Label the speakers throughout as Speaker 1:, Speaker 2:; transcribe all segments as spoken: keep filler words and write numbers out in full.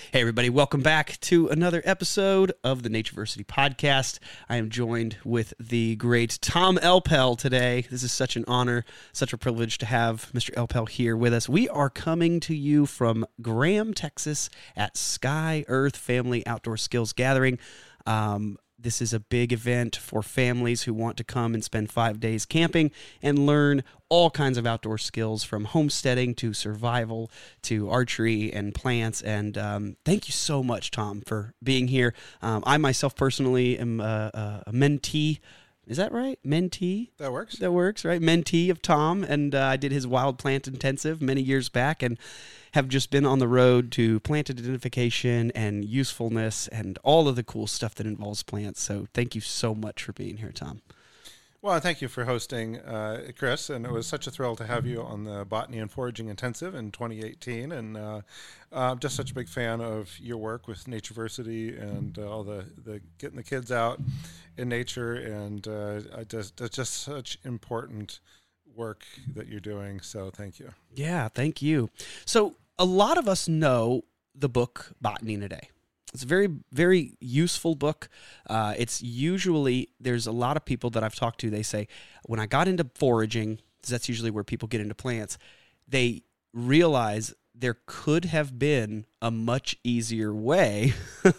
Speaker 1: Hey, everybody. Welcome back to another episode of the Natureversity Podcast. I am joined with the great Tom Elpel today. This is such an honor, such a privilege to have Mister Elpel here with us. We are coming to you from Graham, Texas at Sky Earth Family Outdoor Skills Gathering. Um, This is a big event for families who want to come and spend five days camping and learn all kinds of outdoor skills, from homesteading to survival to archery and plants. And um, thank you so much, Tom, for being here. Um, I myself personally am a, a mentee. Is that right? Mentee?
Speaker 2: That works.
Speaker 1: That works, right? Mentee of Tom, and uh, I did his wild plant intensive many years back, and have just been on the road to plant identification and usefulness and all of the cool stuff that involves plants. So thank you so much for being here, Tom.
Speaker 2: Well, thank you for hosting, uh, Chris, and it was such a thrill to have you on the Botany and Foraging Intensive in twenty eighteen, and uh, uh, I'm just such a big fan of your work with Natureversity and uh, all the, the getting the kids out in nature, and uh, I just, that's just such important work that you're doing, so thank you.
Speaker 1: Yeah, thank you. So a lot of us know the book Botany in a Day. It's a very, very useful book. Uh, it's usually, there's a lot of people that I've talked to, they say, when I got into foraging, because that's usually where people get into plants, they realize there could have been a much easier way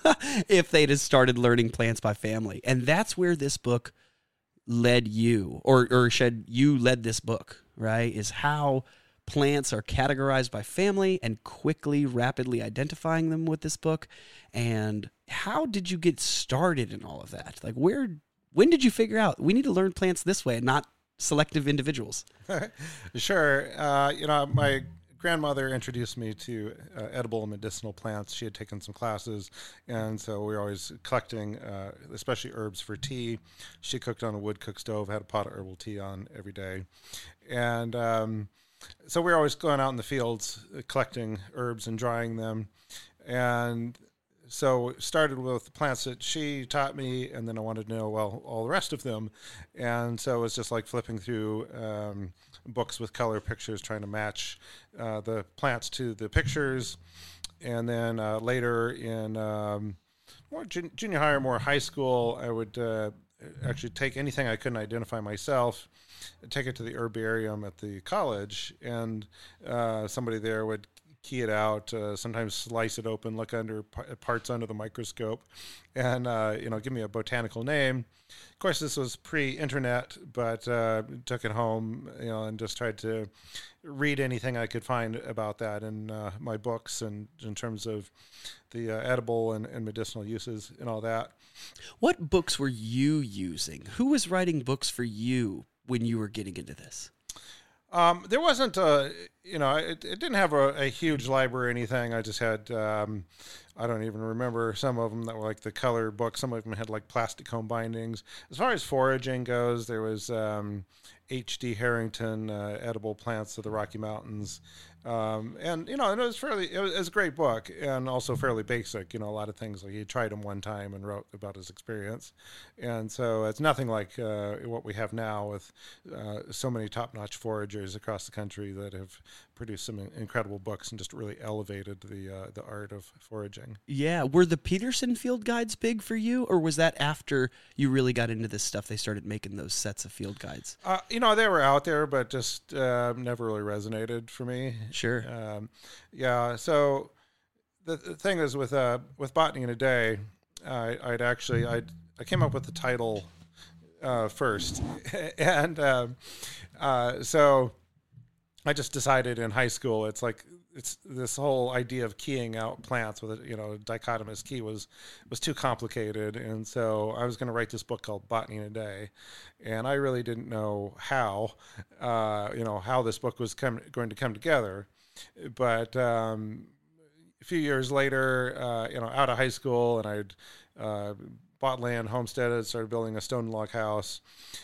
Speaker 1: if they'd have started learning plants by family. And that's where this book led you, or, or should you led this book, right? Is how plants are categorized by family and quickly, rapidly identifying them with this book. And how did you get started in all of that? Like, where, when did you figure out we need to learn plants this way and not selective individuals?
Speaker 2: Sure. Uh, you know, my grandmother introduced me to uh, edible and medicinal plants. She had taken some classes, and so we were always collecting, uh, especially herbs for tea. She cooked on a wood cook stove, had a pot of herbal tea on every day. And um, so we were always going out in the fields, uh, collecting herbs and drying them. And so started with the plants that she taught me, and then I wanted to know, well, all the rest of them. And so it was just like flipping through um, books with color pictures, trying to match uh, the plants to the pictures. And then uh, later in um, more jun- junior high or more high school, I would uh, actually take anything I couldn't identify myself, take it to the herbarium at the college, and uh, somebody there would key it out, uh, sometimes slice it open, look under p- parts under the microscope, and uh, you know, give me a botanical name. Of course, this was pre-internet, but uh, took it home, you know, and just tried to read anything I could find about that in uh, my books, and in terms of the uh, edible and, and medicinal uses and all that.
Speaker 1: What books were you using? Who was writing books for you when you were getting into this?
Speaker 2: Um, there wasn't a, you know, it, it didn't have a, a huge library or anything. I just had, um, I don't even remember some of them that were like the color books. Some of them had like plastic home bindings. As far as foraging goes, there was um, H D Harrington, uh, Edible Plants of the Rocky Mountains. Um, and, you know, it was fairly, it was, it was a great book, and also fairly basic. You know, a lot of things, like he tried them one time and wrote about his experience. And so it's nothing like uh, what we have now with uh, so many top-notch foragers across the country that have produced some incredible books and just really elevated the uh, the art of foraging.
Speaker 1: Yeah. Were the Peterson field guides big for you, or was that after you really got into this stuff, they started making those sets of field guides?
Speaker 2: Uh, you know, they were out there, but just uh, never really resonated for me.
Speaker 1: Sure.
Speaker 2: Um, yeah. So the, the thing is with uh, with Botany in a Day, I, I'd actually I I came up with the title uh, first, and um, uh, so I just decided in high school, it's like it's this whole idea of keying out plants with a, you know, dichotomous key was was too complicated, and so I was going to write this book called Botany in a Day, and I really didn't know how, uh, you know, how this book was come, going to come together. But um, a few years later, uh, you know, out of high school, and I'd uh, bought land, homesteaded, started building a stone log house,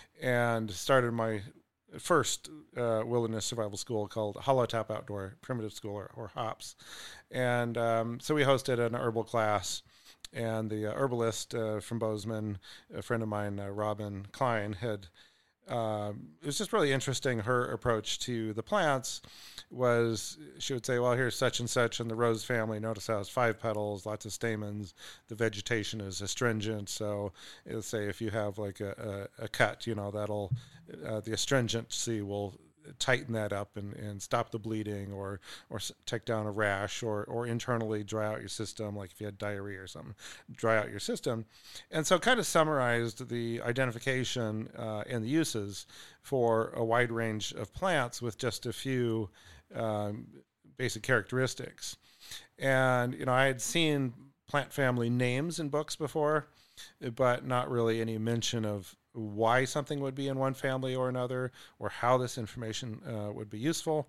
Speaker 2: and started my first uh, wilderness survival school called Hollow Top Outdoor Primitive School, or, or HOPS. And um, so we hosted an herbal class, and the uh, herbalist uh, from Bozeman, a friend of mine, uh, Robin Klein, had um, it was just really interesting. Her approach to the plants was she would say, well, here's such and such in the rose family. Notice how it's five petals, lots of stamens. The vegetation is astringent. So it'll say if you have like a, a, a cut, you know, that'll, uh, the astringency will tighten that up and, and stop the bleeding, or or take down a rash, or or internally dry out your system, like if you had diarrhea or something, dry out your system. And so kind of summarized the identification uh, and the uses for a wide range of plants with just a few um, basic characteristics. And, you know, I had seen plant family names in books before, but not really any mention of why something would be in one family or another, or how this information uh, would be useful.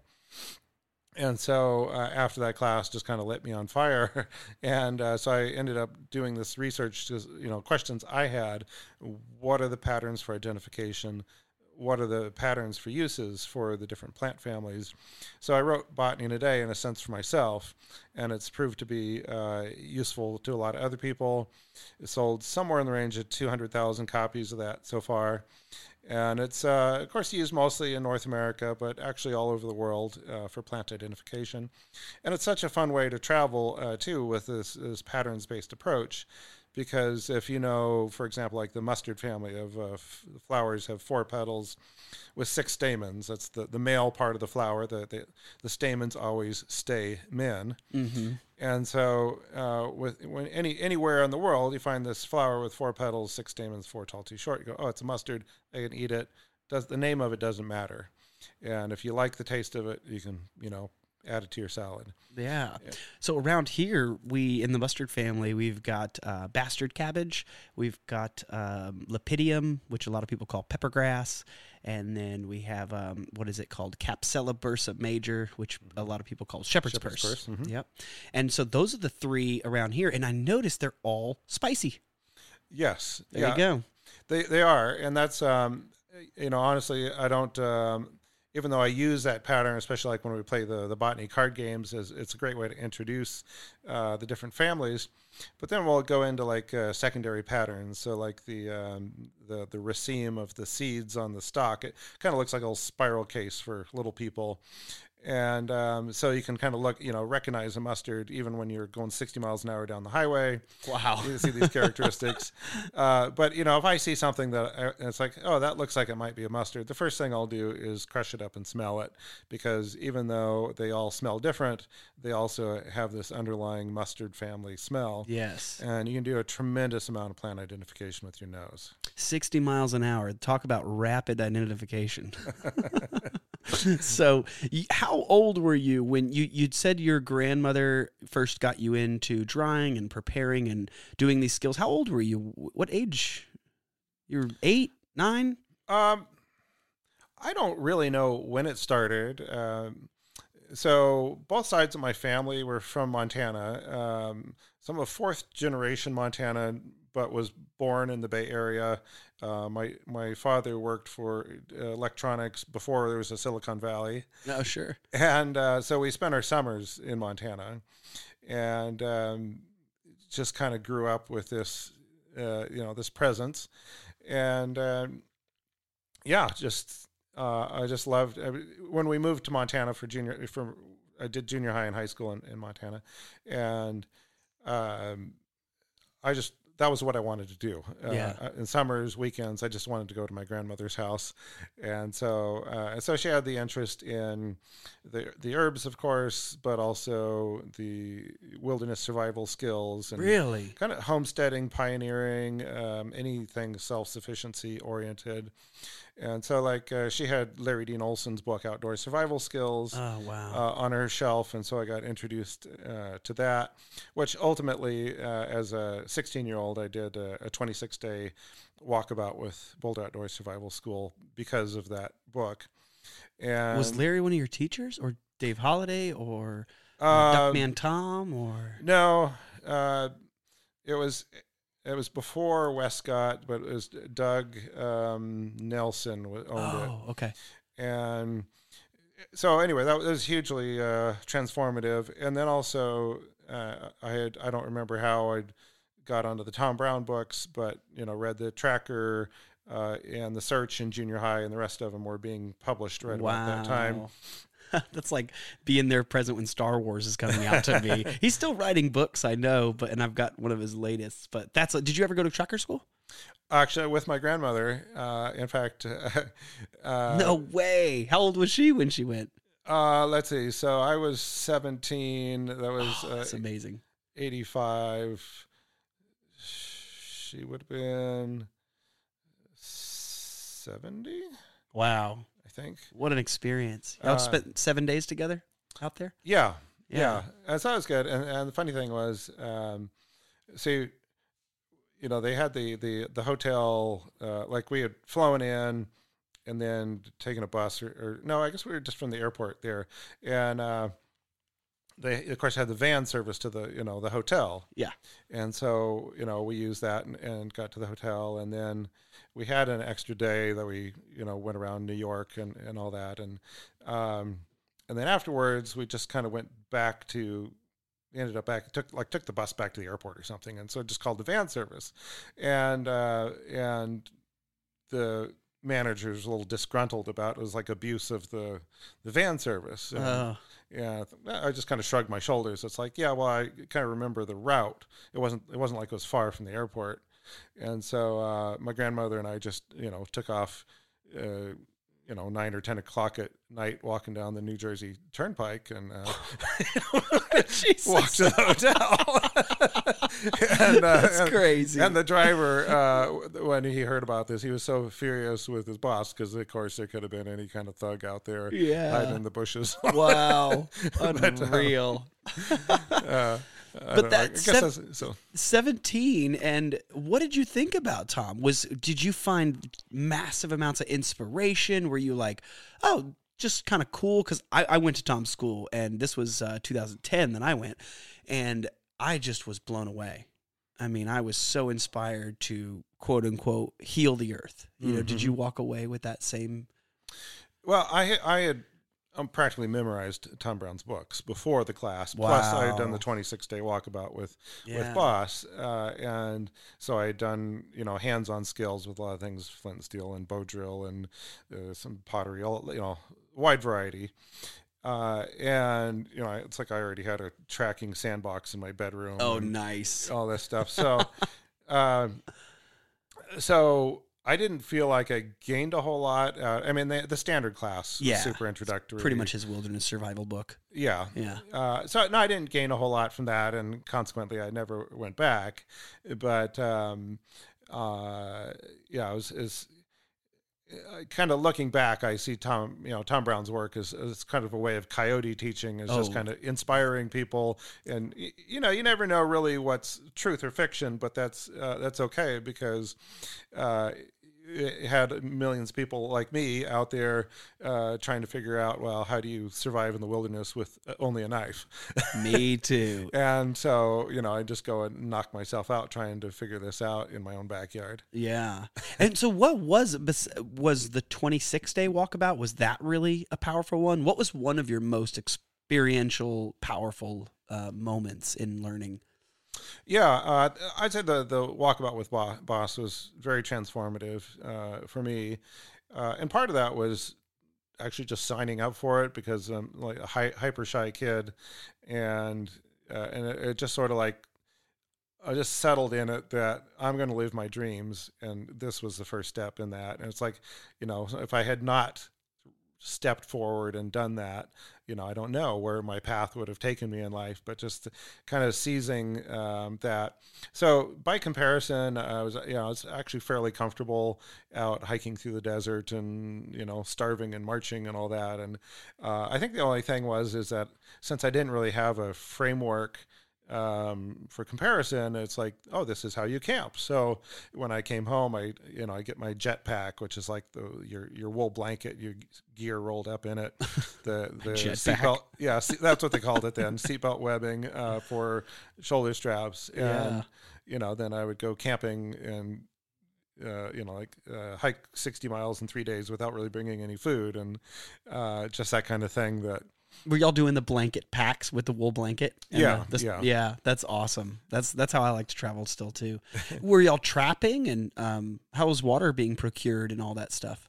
Speaker 2: And so uh, after that class just kind of lit me on fire. And uh, so I ended up doing this research, just, you know, questions I had. What are the patterns for identification? What are the patterns for uses for the different plant families? So I wrote Botany in a Day, in a sense, for myself, and it's proved to be uh, useful to a lot of other people. It sold somewhere in the range of two hundred thousand copies of that so far. And it's, uh, of course, used mostly in North America, but actually all over the world uh, for plant identification. And it's such a fun way to travel, uh, too, with this, this patterns-based approach. Because if you know, for example, like the mustard family of uh, f- flowers have four petals with six stamens. That's the, the male part of the flower. The, the, the stamens always stay men. Mm-hmm. And so uh, with when any anywhere in the world you find this flower with four petals, six stamens, four tall, two short, you go, oh, it's a mustard. I can eat it. Does the name of it doesn't matter. And if you like the taste of it, you can, you know, add it to your salad.
Speaker 1: Yeah. yeah. So around here, we, in the mustard family, we've got uh, bastard cabbage. We've got um, lepidium, which a lot of people call peppergrass. And then we have, um, what is it called? Capsella bursa major, which a lot of people call shepherd's, shepherd's purse. purse. Mm-hmm. Yep. And so those are the three around here. And I noticed they're all spicy.
Speaker 2: Yes.
Speaker 1: There
Speaker 2: yeah.
Speaker 1: you go.
Speaker 2: They, they are. And that's, um, you know, honestly, I don't... Um, even though I use that pattern, especially like when we play the, the botany card games, as it's a great way to introduce uh, the different families. But then we'll go into like uh, secondary patterns. So like the, um, the the raceme of the seeds on the stalk, it kind of looks like a little spiral case for little people. And um, so you can kind of look, you know, recognize a mustard even when you're going sixty miles an hour down the highway.
Speaker 1: Wow.
Speaker 2: You see these characteristics. uh, but, you know, if I see something that I, it's like, oh, that looks like it might be a mustard, the first thing I'll do is crush it up and smell it. Because even though they all smell different, they also have this underlying mustard family smell.
Speaker 1: Yes.
Speaker 2: And you can do a tremendous amount of plant identification with your nose.
Speaker 1: sixty miles an hour. Talk about rapid identification. So how old were you when you, you'd said your grandmother first got you into drying and preparing and doing these skills? How old were you? What age? You're eight, nine?
Speaker 2: Um, I don't really know when it started. Um, so both sides of my family were from Montana. Um, some of fourth generation Montana, but was born in the Bay Area. Uh, my my father worked for uh, electronics before there was a Silicon Valley.
Speaker 1: Oh, sure.
Speaker 2: And uh, so we spent our summers in Montana, and um, just kind of grew up with this, uh, you know, this presence, and um, yeah, just uh, I just loved I, when we moved to Montana for junior. For I did junior high and high school in, in Montana, and um, I just. That was what I wanted to do. Uh,
Speaker 1: yeah.
Speaker 2: In summers, weekends, I just wanted to go to my grandmother's house, and so uh, and so she had the interest in the the herbs, of course, but also the wilderness survival skills and
Speaker 1: really
Speaker 2: kind of homesteading, pioneering, um, anything self sufficiency oriented. And so, like, uh, she had Larry Dean Olson's book, Outdoor Survival Skills,
Speaker 1: oh, wow.
Speaker 2: uh, on her shelf. And so I got introduced uh, to that, which ultimately, uh, as a sixteen-year-old, I did a twenty-six day walkabout with Boulder Outdoor Survival School because of that book. And
Speaker 1: was Larry one of your teachers, or Dave Holliday, or uh,
Speaker 2: uh,
Speaker 1: Duckman Tom, or?
Speaker 2: No, uh, it was... It was before Westcott, but it was Doug um, Nelson owned
Speaker 1: oh,
Speaker 2: it.
Speaker 1: Oh, okay.
Speaker 2: And so anyway, that was hugely uh, transformative. And then also, uh, I had I don't remember how I got onto the Tom Brown books, but you know, read the Tracker, uh, and The Search in junior high, and the rest of them were being published right
Speaker 1: Wow.
Speaker 2: about that time.
Speaker 1: That's like being there present when Star Wars is coming out to me. He's still writing books, I know, but and I've got one of his latest. But that's. Did you ever go to trucker school?
Speaker 2: Actually, with my grandmother. Uh, in fact, uh,
Speaker 1: No way. How old was she when she went?
Speaker 2: Uh, let's see. So I was seventeen. That was
Speaker 1: Oh,
Speaker 2: uh,
Speaker 1: that's amazing.
Speaker 2: eighty-five. She would have been seventy,
Speaker 1: Wow.
Speaker 2: I think.
Speaker 1: What an experience. Y'all
Speaker 2: Uh,
Speaker 1: spent seven days together out there?
Speaker 2: Yeah,
Speaker 1: Yeah.
Speaker 2: yeah. And so that was good. And, and the funny thing was, um, see, you know, they had the the the hotel. Uh, like we had flown in, and then taken a bus, or, or no, I guess we were just from the airport there, and uh, they of course had the van service to the you know the hotel.
Speaker 1: Yeah.
Speaker 2: And so you know we used that and, and got to the hotel, and then we had an extra day that we you know went around New York and, and all that, and um, and then afterwards we just kind of went back to. Ended up back took like took the bus back to the airport or something, and so just called the van service, and uh, and the manager was a little disgruntled about it was like abuse of the the van service. And,
Speaker 1: Oh.
Speaker 2: yeah, I just kind of shrugged my shoulders. It's like, yeah, well, I kind of remember the route. It wasn't it wasn't like it was far from the airport, and so uh, my grandmother and I just you know took off. Uh, you know, nine or ten o'clock at night, walking down the New Jersey Turnpike, and uh, walked to the hotel. and, uh,
Speaker 1: That's
Speaker 2: and,
Speaker 1: crazy.
Speaker 2: And the driver, uh, when he heard about this, he was so furious with his boss because, of course, there could have been any kind of thug out there
Speaker 1: Yeah.
Speaker 2: hiding in the bushes.
Speaker 1: Wow.
Speaker 2: But, um,
Speaker 1: Unreal.
Speaker 2: uh, I
Speaker 1: But
Speaker 2: don't know. I
Speaker 1: that
Speaker 2: guess
Speaker 1: sev-
Speaker 2: that's, so.
Speaker 1: seventeen, and what did you think about Tom? Was did you find massive amounts of inspiration? Were you like, oh, just kind of cool? Because I, I went to Tom's school, and this was uh, two thousand ten that I went, and I just was blown away. I mean, I was so inspired to quote unquote heal the earth. You know,
Speaker 2: Mm-hmm.
Speaker 1: did you walk away with that same?
Speaker 2: Well, I I had um, practically memorized Tom Brown's books before the class. Plus, I had done the
Speaker 1: Wow.
Speaker 2: twenty-six day walkabout with
Speaker 1: Yeah.
Speaker 2: with Boss, uh, and so I had done you know hands-on skills with a lot of things, flint and steel and bow drill and uh, some pottery, all you know, wide variety. Uh, and you know, it's like I already had a tracking sandbox in my bedroom.
Speaker 1: Oh,
Speaker 2: and
Speaker 1: nice.
Speaker 2: all this stuff. So, um, so. I didn't feel like I gained a whole lot. Uh, I mean, the, the standard class was
Speaker 1: Yeah.
Speaker 2: super introductory.
Speaker 1: Pretty much his wilderness survival book.
Speaker 2: Yeah.
Speaker 1: Yeah.
Speaker 2: Uh, so no, I didn't gain a whole lot from that, and consequently, I never went back. But um, uh, yeah, it was, it was uh, kind of looking back. I see Tom, you know, Tom Brown's work is, is kind of a way of coyote teaching, is just
Speaker 1: Oh.
Speaker 2: kind of inspiring people, and y- you know, you never know really what's truth or fiction, but that's uh, that's okay because. Uh, it had millions of people like me out there uh, trying to figure out, well, how do you survive in the wilderness with only a knife?
Speaker 1: Me too.
Speaker 2: And so, you know, I just go and knock myself out trying to figure this out in my own backyard.
Speaker 1: Yeah. And so what was bes- was the twenty-six day walkabout? Was that really a powerful one? What was one of your most experiential, powerful uh, moments in learning?
Speaker 2: Yeah, uh, I'd say the, the walkabout with Bo- Boss was very transformative uh, for me. Uh, and part of that was actually just signing up for it because I'm like a hy- hyper shy kid. And, uh, and it, it just sort of like, I just settled in it that I'm going to live my dreams. And this was the first step in that. And it's like, you know, if I had not stepped forward and done that, you know, I don't know where my path would have taken me in life, but just kind of seizing um, that. So by comparison, I was, you know, I was actually fairly comfortable out hiking through the desert and, you know, starving and marching and all that. And uh, I think the only thing was, is that since I didn't really have a framework um, for comparison, it's like, oh, this is how you camp. So when I came home, I, you know, I get my jetpack, which is like the, your, your wool blanket, your gear rolled up in it, the, the
Speaker 1: Jetpack.
Speaker 2: seatbelt. Yeah. See, that's what they called it then. Seatbelt webbing, uh, for shoulder straps. And,
Speaker 1: Yeah.
Speaker 2: you know, then I would go camping and, uh, you know, like, uh, hike sixty miles in three days without really bringing any food. And, uh, just that kind of thing that,
Speaker 1: Were y'all doing the blanket packs with the wool blanket? And
Speaker 2: Yeah,
Speaker 1: the, the,
Speaker 2: yeah.
Speaker 1: Yeah, that's awesome. That's that's how I like to travel still, too. Were y'all trapping, and um, how was water being procured and all that stuff?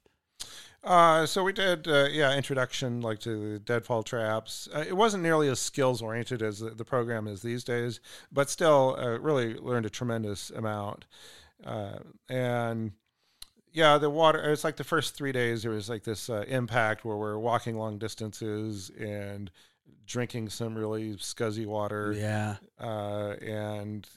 Speaker 2: Uh, so we did, uh, yeah, introduction like to the deadfall traps. Uh, it wasn't nearly as skills oriented as the, the program is these days, but still uh, really learned a tremendous amount. Uh, and yeah, the water, it's like the first three days, there was like this uh, impact where we're walking long distances and drinking some really scuzzy water.
Speaker 1: Yeah.
Speaker 2: Uh, and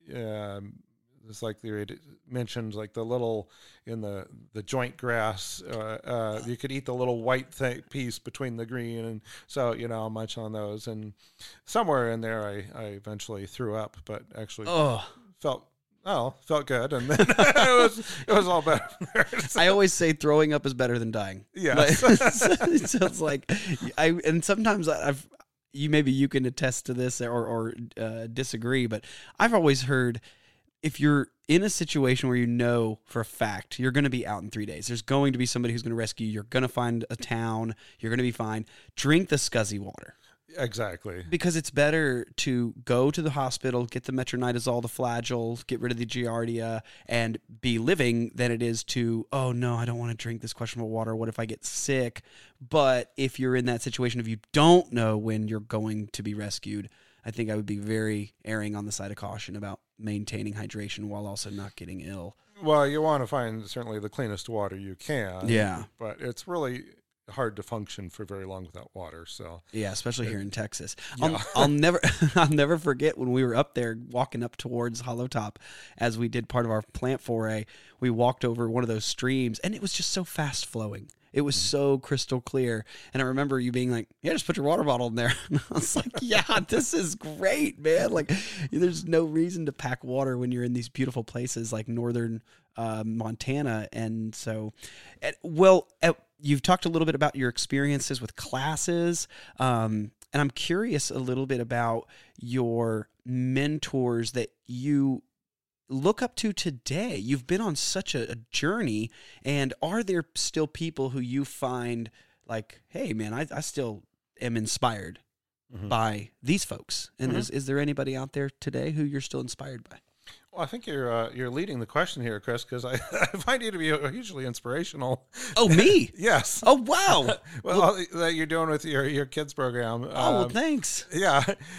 Speaker 2: um, it's like they had mentioned, like the little in the, the joint grass, uh, uh, you could eat the little white th- piece between the green. And so, you know, I'll munch on those. And somewhere in there, I, I eventually threw up, but actually
Speaker 1: Oh.
Speaker 2: felt, oh, felt good. And then it was, it was all better from there. So,
Speaker 1: I always say throwing up is better than dying.
Speaker 2: yeah.
Speaker 1: Like, so it's like, I, and sometimes I've, you, maybe you can attest to this or, or uh, disagree, but I've always heard, if you're in a situation where you know for a fact you're going to be out in three days, there's going to be somebody who's going to rescue you, you're going to find a town, you're going to be fine, drink the scuzzy water.
Speaker 2: Exactly.
Speaker 1: Because it's better to go to the hospital, get the metronidazole, the Flagyl, get rid of the Giardia, and be living than it is to, oh, no, I don't want to drink this questionable water. What if I get sick? But if you're in that situation, if you don't know when you're going to be rescued, I think I would be very erring on the side of caution about maintaining hydration while also not getting ill.
Speaker 2: Well, you want to find certainly the cleanest water you can.
Speaker 1: Yeah.
Speaker 2: But it's really hard to function for very long without water. So
Speaker 1: yeah, especially here in Texas.
Speaker 2: Yeah.
Speaker 1: I'll, I'll never, I'll never forget when we were up there walking up towards Hollow Top, as we did part of our plant foray. We walked over one of those streams, and it was just so fast flowing. It was so crystal clear. And I remember you being like, yeah, just put your water bottle in there. And I was like, yeah, this is great, man. Like, there's no reason to pack water when you're in these beautiful places like northern uh, Montana. And so, at, well, at, you've talked a little bit about your experiences with classes. Um, and I'm curious a little bit about your mentors that you look up to today. You've been on such a, a journey, and are there still people who you find like, hey man, I, I still am inspired mm-hmm. by these folks? And mm-hmm. is, is there anybody out there today who you're still inspired by?
Speaker 2: Well, I think you're uh, you're leading the question here, Chris, because I, I find you to be hugely inspirational.
Speaker 1: Oh, me?
Speaker 2: Yes.
Speaker 1: Oh, wow.
Speaker 2: well, well, that you're doing with your, your kids program.
Speaker 1: Oh, um, well, thanks.
Speaker 2: Yeah.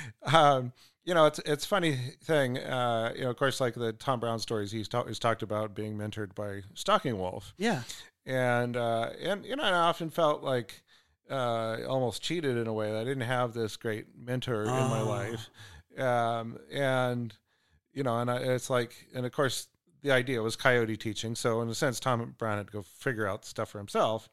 Speaker 2: Um, You know, it's it's funny thing. Uh, you know, of course, like the Tom Brown stories, he's, ta- he's talked about being mentored by Stalking Wolf.
Speaker 1: Yeah,
Speaker 2: and uh, and you know, I often felt like uh, almost cheated in a way that I didn't have this great mentor oh. in my life. Um, and you know, and I, it's like, and of course, the idea was coyote teaching. So in a sense, Tom Brown had to go figure out stuff for himself.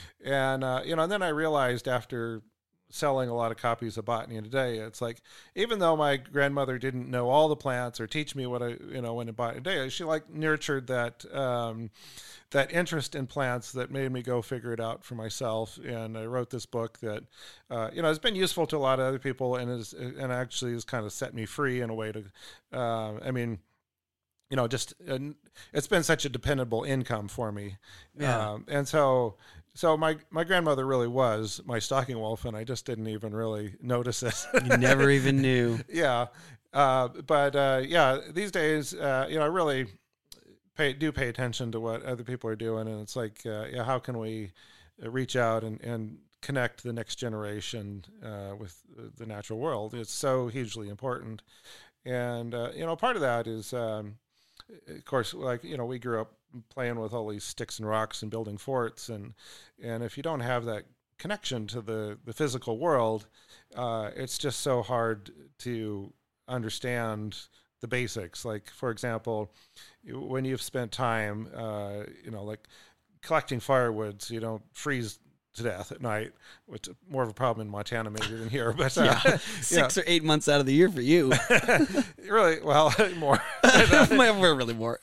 Speaker 2: And uh, you know, and then I realized after selling a lot of copies of Botany Today, it's like, even though my grandmother didn't know all the plants or teach me what I, you know, when in Botany Today, she like nurtured that, um, that interest in plants that made me go figure it out for myself. And I wrote this book that, uh, you know, has been useful to a lot of other people, and is, and actually has kind of set me free in a way to, uh, I mean, you know, just, uh, it's been such a dependable income for me.
Speaker 1: Yeah.
Speaker 2: Um, and so, So my, my grandmother really was my stalking wolf, and I just didn't even really notice it.
Speaker 1: You never even knew.
Speaker 2: Yeah. Uh, but, uh, yeah, these days, uh, you know, I really pay, do pay attention to what other people are doing. And it's like, uh, yeah, how can we reach out and, and connect the next generation uh, with the natural world? It's so hugely important. And, uh, you know, part of that is, um, of course, like, you know, we grew up playing with all these sticks and rocks and building forts, and and if you don't have that connection to the the physical world, uh, it's just so hard to understand the basics. Like, for example, when you've spent time, uh, you know, like collecting firewood so you don't freeze to death at night, which is more of a problem in Montana maybe than here, but uh,
Speaker 1: yeah, six yeah. or eight months out of the year for you.
Speaker 2: Really, well, more.
Speaker 1: We're really more.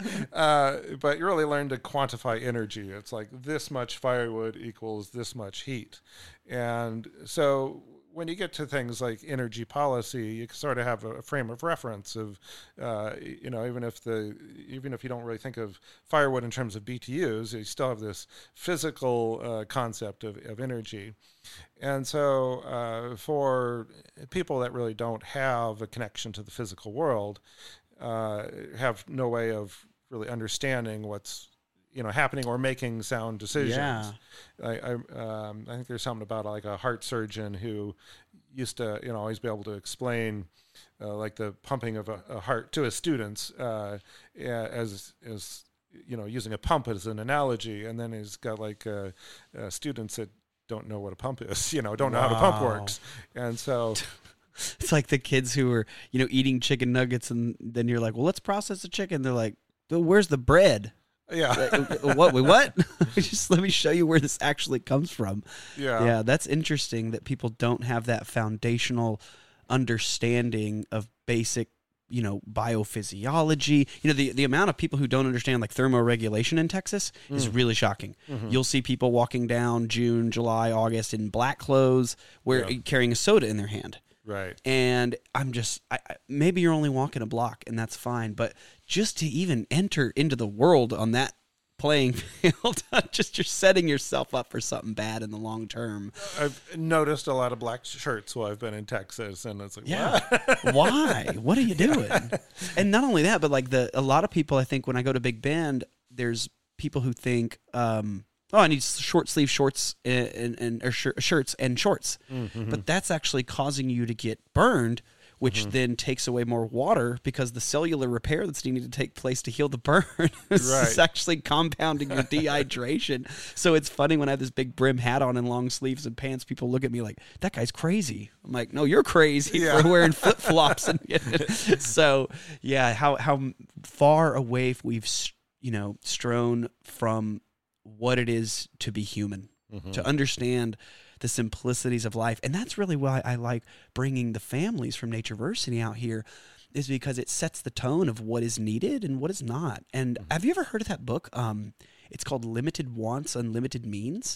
Speaker 2: uh, but you really learn to quantify energy. It's like this much firewood equals this much heat. And so when you get to things like energy policy, you sort of have a frame of reference of, uh, you know, even if the even if you don't really think of firewood in terms of B T Us, you still have this physical uh, concept of, of energy. And so uh, for people that really don't have a connection to the physical world, uh, have no way of really understanding what's you know, happening or making sound decisions.
Speaker 1: Yeah.
Speaker 2: I, I, um, I think there's something about like a heart surgeon who used to, you know, always be able to explain uh, like the pumping of a, a heart to his students uh, as, as, you know, using a pump as an analogy. And then he's got like uh, uh, students that don't know what a pump is, you know, don't
Speaker 1: Wow.
Speaker 2: know how a pump works. And so...
Speaker 1: It's like the kids who are, you know, eating chicken nuggets, and then you're like, well, let's process the chicken. They're like, well, where's the bread?
Speaker 2: Yeah.
Speaker 1: what? Wait, what? Just let me show you where this actually comes from.
Speaker 2: Yeah.
Speaker 1: Yeah, that's interesting that people don't have that foundational understanding of basic, you know, biophysiology. You know, the, the amount of people who don't understand like thermoregulation in Texas mm. is really shocking. Mm-hmm. You'll see people walking down June, July, August in black clothes, where yeah. carrying a soda in their hand.
Speaker 2: Right.
Speaker 1: And I'm just, I, maybe you're only walking a block and that's fine, but just to even enter into the world on that playing field, just you're setting yourself up for something bad in the long term.
Speaker 2: I've noticed a lot of black shirts while I've been in Texas, and it's like,
Speaker 1: yeah, why? What are you doing? Yeah. And not only that, but like the, a lot of people, I think when I go to Big Bend, there's people who think, um, oh, I need short sleeve shorts and, and, and or sh- shirts and shorts. Mm-hmm. But that's actually causing you to get burned, which mm-hmm. then takes away more water because the cellular repair that's needed to take place to heal the burn is right. actually compounding your dehydration. So it's funny when I have this big brim hat on and long sleeves and pants, people look at me like, that guy's crazy. I'm like, no, you're crazy yeah. for wearing flip-flops. And so, yeah, how, how far away we've, you know, strown from what it is to be human, mm-hmm. to understand the simplicities of life. And that's really why I like bringing the families from Natureversity out here, is because it sets the tone of what is needed and what is not. And mm-hmm. have you ever heard of that book? Um, it's called Limited Wants, Unlimited Means.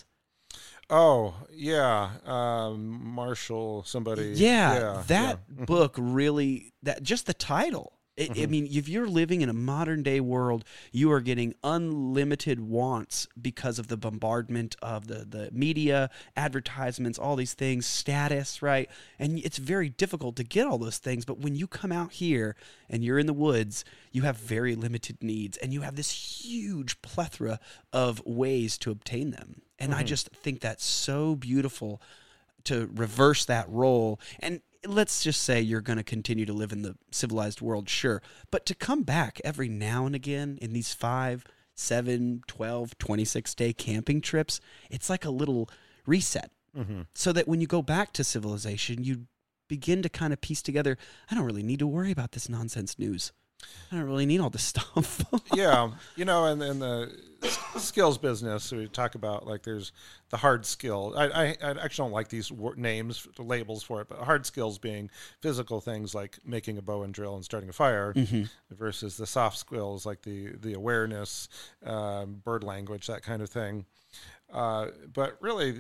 Speaker 2: Oh, yeah. Um, Marshall, somebody.
Speaker 1: Yeah,
Speaker 2: yeah
Speaker 1: that
Speaker 2: yeah.
Speaker 1: book really, that just the title. It, mm-hmm. I mean, if you're living in a modern day world, you are getting unlimited wants because of the bombardment of the, the media, advertisements, all these things, status, right? And it's very difficult to get all those things. But when you come out here and you're in the woods, you have very limited needs and you have this huge plethora of ways to obtain them. And mm-hmm. I just think that's so beautiful to reverse that role. And let's just say you're going to continue to live in the civilized world, sure. But to come back every now and again in these five, seven, twelve, twenty-six day camping trips, it's like a little reset. Mm-hmm. So that when you go back to civilization, you begin to kind of piece together, I don't really need to worry about this nonsense news. I don't really need all this stuff.
Speaker 2: Yeah. You know, and in the skills business, we talk about like there's the hard skill. I, I, I actually don't like these wor- names, the labels for it, but hard skills being physical things like making a bow and drill and starting a fire mm-hmm. versus the soft skills like the, the awareness, um, bird language, that kind of thing. Uh, but really,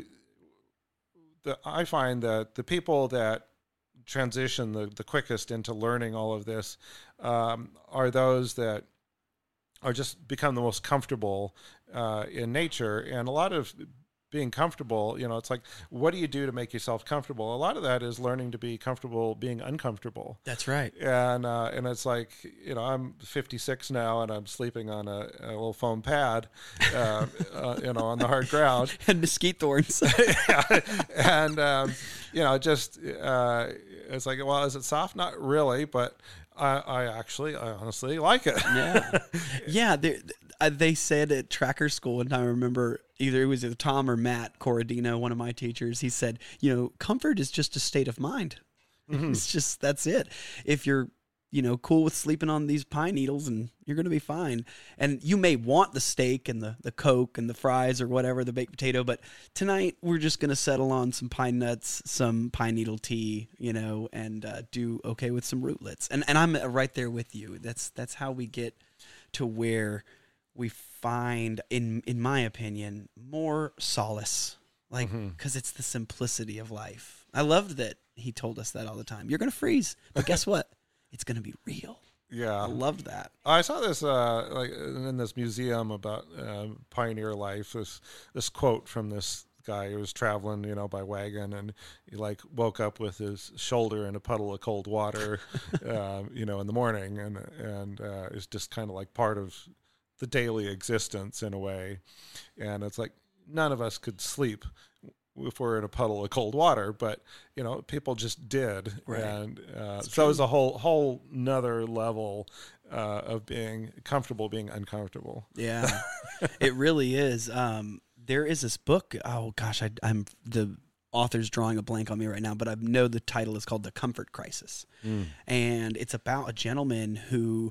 Speaker 2: the, I find that the people that transition the, the quickest into learning all of this um, are those that are just become the most comfortable uh, in nature. And a lot of being comfortable, you know, it's like, what do you do to make yourself comfortable? A lot of that is learning to be comfortable being uncomfortable.
Speaker 1: That's right.
Speaker 2: And uh, and it's like, you know, I'm fifty-six now and I'm sleeping on a, a little foam pad, uh, uh, you know, on the hard ground.
Speaker 1: And mesquite thorns.
Speaker 2: Yeah. And, um, you know, just, uh, it's like, well, is it soft? Not really, but I, I actually, I honestly like it.
Speaker 1: Yeah. Yeah. They, they said at tracker school, and I remember either it was either Tom or Matt Corradino, one of my teachers, he said, you know, comfort is just a state of mind. Mm-hmm. It's just, that's it. If you're, you know, cool with sleeping on these pine needles, and you're going to be fine. And you may want the steak and the, the Coke and the fries or whatever, the baked potato, but tonight we're just going to settle on some pine nuts, some pine needle tea, you know, and uh, do okay with some rootlets. And and I'm right there with you. That's that's how we get to where we find, in in my opinion, more solace. Like, because mm-hmm. it's the simplicity of life. I loved that he told us that all the time. You're going to freeze, but guess what? It's going to be real.
Speaker 2: Yeah,
Speaker 1: I loved that.
Speaker 2: I saw this uh, like in this museum about uh, pioneer life. This this quote from this guy who was traveling, you know, by wagon, and he like woke up with his shoulder in a puddle of cold water, um, you know, in the morning, and and uh, it's just kind of like part of the daily existence in a way. And it's like none of us could sleep if we're in a puddle of cold water, but you know, people just did. Right. And uh, so it was a whole whole nother level uh, of being comfortable being uncomfortable.
Speaker 1: Yeah, it really is. Um, there is this book. Oh gosh, I, I'm the author's drawing a blank on me right now, but I know the title is called The Comfort Crisis, mm. and it's about a gentleman who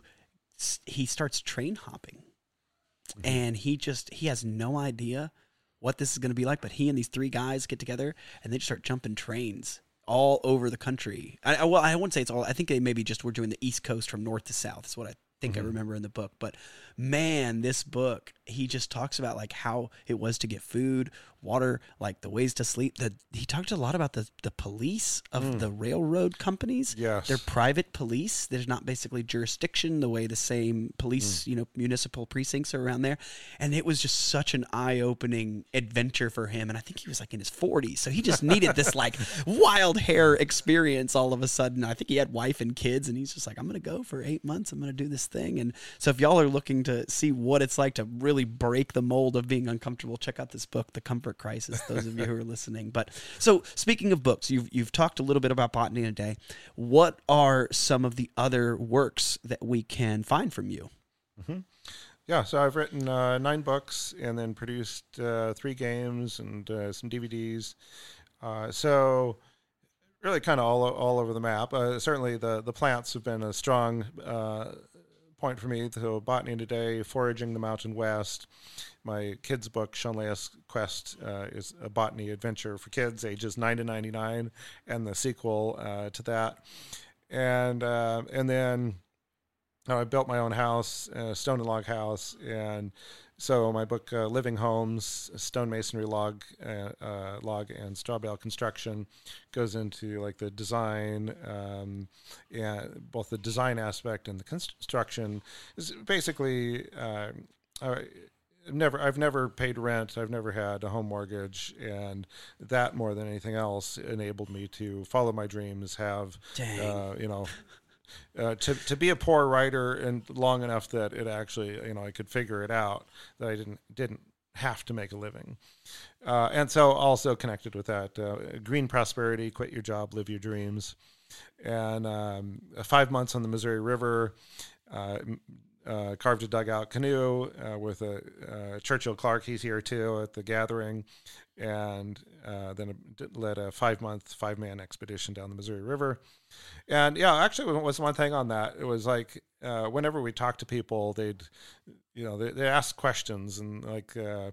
Speaker 1: he starts train hopping, mm-hmm. and he just he has no idea what this is going to be like, but he and these three guys get together and they just start jumping trains all over the country. I, I, well, I wouldn't say it's all. I think they maybe just were doing the East Coast from north to south. That's what I think mm-hmm. I remember in the book. But man, this book, he just talks about like how it was to get food, water, like the ways to sleep. The, he talked a lot about the, the police of mm. the railroad companies.
Speaker 2: Yes.
Speaker 1: They're private police. There's not basically jurisdiction the way the same police, mm. you know, municipal precincts are around there. And it was just such an eye-opening adventure for him. And I think he was like in his forties. So he just needed this like wild hair experience all of a sudden. I think he had wife and kids and he's just like, I'm going to go for eight months. I'm going to do this thing. And so if y'all are looking to see what it's like to really break the mold of being uncomfortable, check out this book, The Comfort Crisis, those of you who are listening. But so speaking of books, you've you've talked a little bit about Botany in a Day. What are some of the other works that we can find from you?
Speaker 2: Mm-hmm. Yeah, so I've written uh, nine books and then produced uh, three games and uh, some D V Ds. Uh, so really kind of all all over the map. Uh, certainly the, the plants have been a strong uh, point for me. So Botany in a Day, Foraging the Mountain West. My kids' book, Shonleia's Quest, uh, is a botany adventure for kids ages nine to ninety-nine, and the sequel uh, to that. And uh, and then uh, I built my own house, a stone and log house, and so my book, uh, Living Homes, Stonemasonry, Log, uh, uh, Log, and Straw Bale Construction, goes into like the design, um, and both the design aspect and the construction. Is basically. Uh, I, Never, I've never paid rent. I've never had a home mortgage, and that more than anything else enabled me to follow my dreams. Have, uh, you know, uh, to to be a poor writer and long enough that it actually, you know, I could figure it out. That I didn't didn't have to make a living, uh, and so also connected with that, uh, green prosperity, quit your job, live your dreams, and um, five months on the Missouri River. Uh, Uh, carved a dugout canoe uh, with a uh, Churchill Clark. He's here too at the gathering, and uh, then led a five-month, five-man expedition down the Missouri River. And yeah, actually, it was one thing on that. It was like uh, whenever we talked to people, they'd, you know, they they ask questions and like, uh,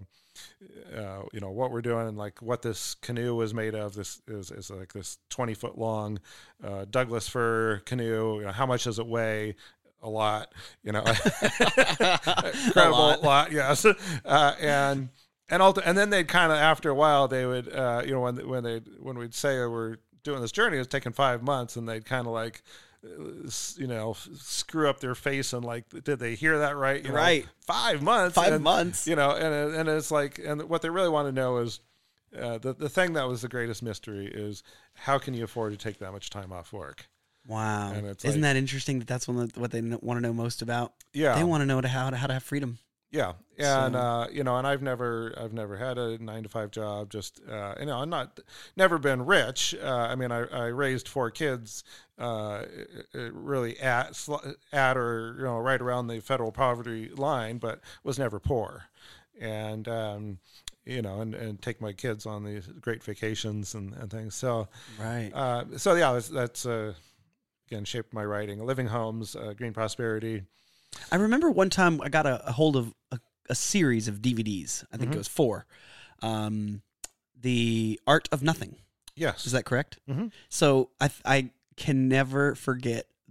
Speaker 2: uh, you know, what we're doing and like what this canoe was made of. This is is like this twenty-foot long uh, Douglas fir canoe. You know, how much does it weigh? A lot, you know, incredible a lot. lot, yes, uh, and and ulti- and then they'd kind of after a while they would, uh, you know, when when they when we'd say we're doing this journey, it's taking five months, and they'd kind of like, uh, you know, screw up their face and like, did they hear that right? You
Speaker 1: right,
Speaker 2: know, five months,
Speaker 1: five
Speaker 2: and,
Speaker 1: months,
Speaker 2: you know, and and it's like, and what they really want to know is. Uh, the the thing that was the greatest mystery is how can you afford to take that much time off work?
Speaker 1: Wow.
Speaker 2: And it's
Speaker 1: Isn't
Speaker 2: like,
Speaker 1: that interesting that that's one of the, what they want to know most about?
Speaker 2: Yeah.
Speaker 1: They want to know how to, how to have freedom.
Speaker 2: Yeah. And,
Speaker 1: So-
Speaker 2: uh, you know, and I've never, I've never had a nine to five job. Just, uh, you know, I'm not, never been rich. Uh, I mean, I, I raised four kids, uh, really at, sl- at, or, you know, right around the federal poverty line, but was never poor. And, um, you know, and, and take my kids on these great vacations and, and things. So,
Speaker 1: Right.
Speaker 2: uh, so yeah, that's, that's, uh, again, shaped my writing. Living Homes, uh, Green Prosperity.
Speaker 1: I remember one time I got a, a hold of a, a series of D V Ds. I think
Speaker 2: Mhm.
Speaker 1: it was four. Um, The Art of Nothing.
Speaker 2: Yes.
Speaker 1: Is that correct?
Speaker 2: Mm-hmm.
Speaker 1: So I I can never forget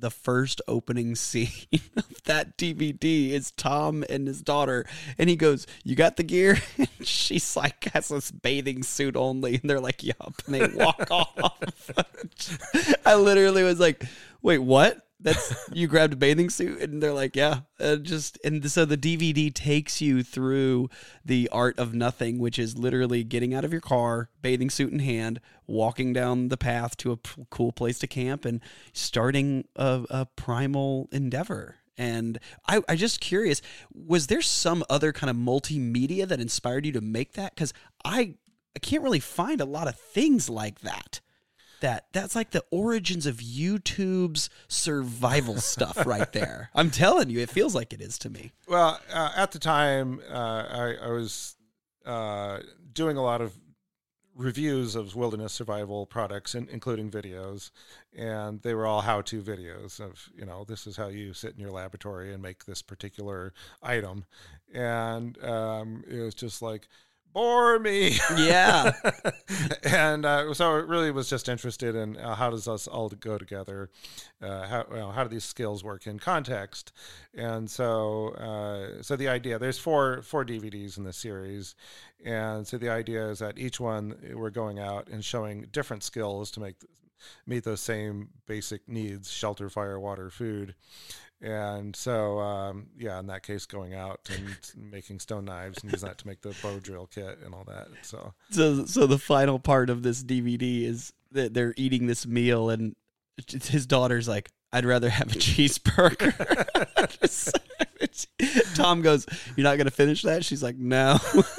Speaker 1: the first opening scene of that D V D is Tom and his daughter, and he goes, "You got the gear?" And she's like, has this bathing suit only, and they're like, "Yup," and they walk off. I literally was like, "Wait, what? That's you grabbed a bathing suit?" And they're like, "Yeah." Uh, just and so the D V D takes you through the art of nothing, which is literally getting out of your car, bathing suit in hand, walking down the path to a p- cool place to camp, and starting a, a primal endeavor. And I, I just curious, was there some other kind of multimedia that inspired you to make that? Because I I can't really find a lot of things like that. That that's like the origins of YouTube's survival stuff right there. I'm telling you, it feels like it is to me.
Speaker 2: Well, uh, at the time, uh, I, I was uh, doing a lot of reviews of wilderness survival products, in, including videos, and they were all how-to videos of, you know, this is how you sit in your laboratory and make this particular item. And um, it was just like, bore me.
Speaker 1: Yeah.
Speaker 2: And uh, so it really was just interested in uh, how does us all go together? Uh, how, you know, how do these skills work in context? And so uh, so the idea, there's four four D V Ds in the series. And so the idea is that each one we're going out and showing different skills to make meet those same basic needs: shelter, fire, water, food. And so, um, yeah, in that case, going out and making stone knives and using that to make the bow drill kit and all that. So,
Speaker 1: so, so the final part of this D V D is that they're eating this meal, and his daughter's like, "I'd rather have a cheeseburger." Tom goes, "You're not going to finish that?" She's like, "No."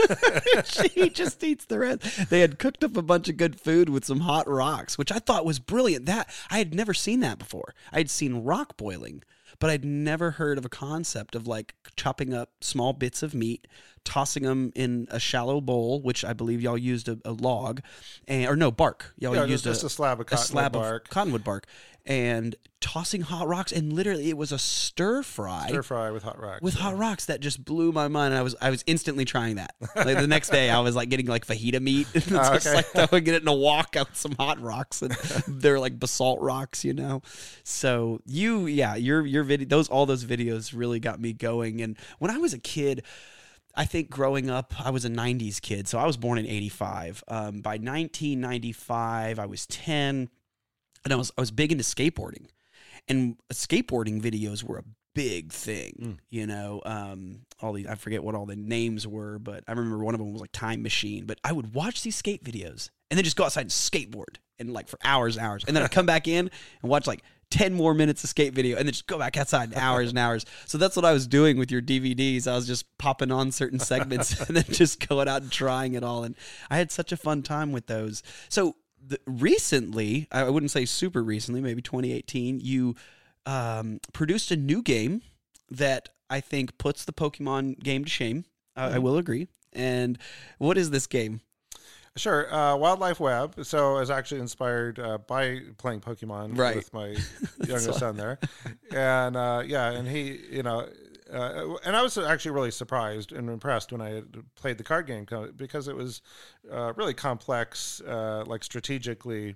Speaker 1: She just eats the rest. They had cooked up a bunch of good food with some hot rocks, which I thought was brilliant. That I had never seen that before. I had seen rock boiling, but I'd never heard of a concept of like chopping up small bits of meat, tossing them in a shallow bowl, which I believe y'all used a, a log, and or no bark. Y'all
Speaker 2: yeah,
Speaker 1: used
Speaker 2: just
Speaker 1: a,
Speaker 2: a slab of
Speaker 1: a
Speaker 2: cottonwood
Speaker 1: slab
Speaker 2: bark.
Speaker 1: of cottonwood bark, and tossing hot rocks, and literally it was a stir fry.
Speaker 2: Stir fry with hot rocks.
Speaker 1: With hot rocks that just blew my mind. And I was I was instantly trying that. Like the next day, I was like getting like fajita meat, and
Speaker 2: Oh,
Speaker 1: just
Speaker 2: okay.
Speaker 1: like throwing it in a wok out with some hot rocks, and they're like basalt rocks, you know. So you, yeah, your your video, those all those videos really got me going. And when I was a kid, I think growing up, I was a nineties kid, so I was born in eighty-five. Um, by nineteen ninety-five, I was ten, and I was I was big into skateboarding. And skateboarding videos were a big thing, mm. you know, um, all the, I forget what all the names were, but I remember one of them was like Time Machine. But I would watch these skate videos and then just go outside and skateboard and like for hours and hours. And then I'd come back in and watch like ten more minutes of skate video and then just go back outside and hours and hours. So that's what I was doing with your D V Ds. I was just popping on certain segments and then just going out and trying it all. And I had such a fun time with those. So The, recently, I wouldn't say super recently, maybe twenty eighteen, you um, produced a new game that I think puts the Pokemon game to shame. Uh, mm-hmm. I will agree. And what is this game?
Speaker 2: Sure. Uh, Wildlife Web. So I was actually inspired uh, by playing Pokemon
Speaker 1: right.
Speaker 2: with my younger son there. And uh, yeah, and he, you know, Uh, and I was actually really surprised and impressed when I had played the card game because it was uh, really complex, uh, like strategically.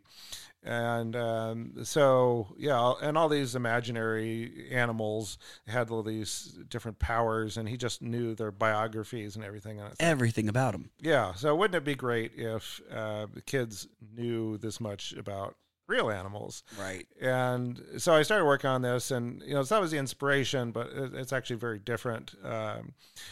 Speaker 2: And um, so, yeah, and all these imaginary animals had all these different powers, and he just knew their biographies and everything. And
Speaker 1: everything about them.
Speaker 2: Yeah. So wouldn't it be great if uh, the kids knew this much about real animals?
Speaker 1: Right.
Speaker 2: And so I started working on this, and, you know, so that was the inspiration, but it, it's actually very different. Um,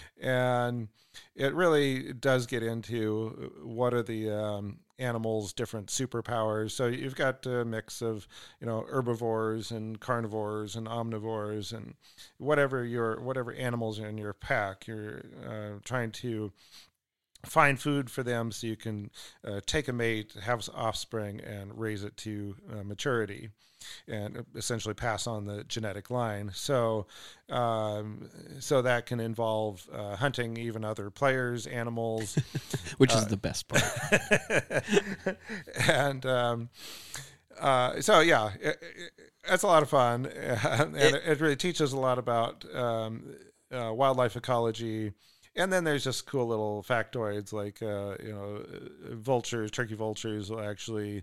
Speaker 2: and it really does get into what are the um, animals' different superpowers. So you've got a mix of, you know, herbivores and carnivores and omnivores and whatever your, whatever animals are in your pack, you're uh, trying to find food for them so you can uh, take a mate, have offspring, and raise it to uh, maturity, and essentially pass on the genetic line. So, um, so that can involve uh, hunting even other players, animals,
Speaker 1: which
Speaker 2: uh,
Speaker 1: is the best part.
Speaker 2: and um, uh, so, yeah, it, it, it's a lot of fun, and it, it really teaches a lot about um, uh, wildlife ecology. And then there's just cool little factoids like, uh, you know, vultures, turkey vultures will actually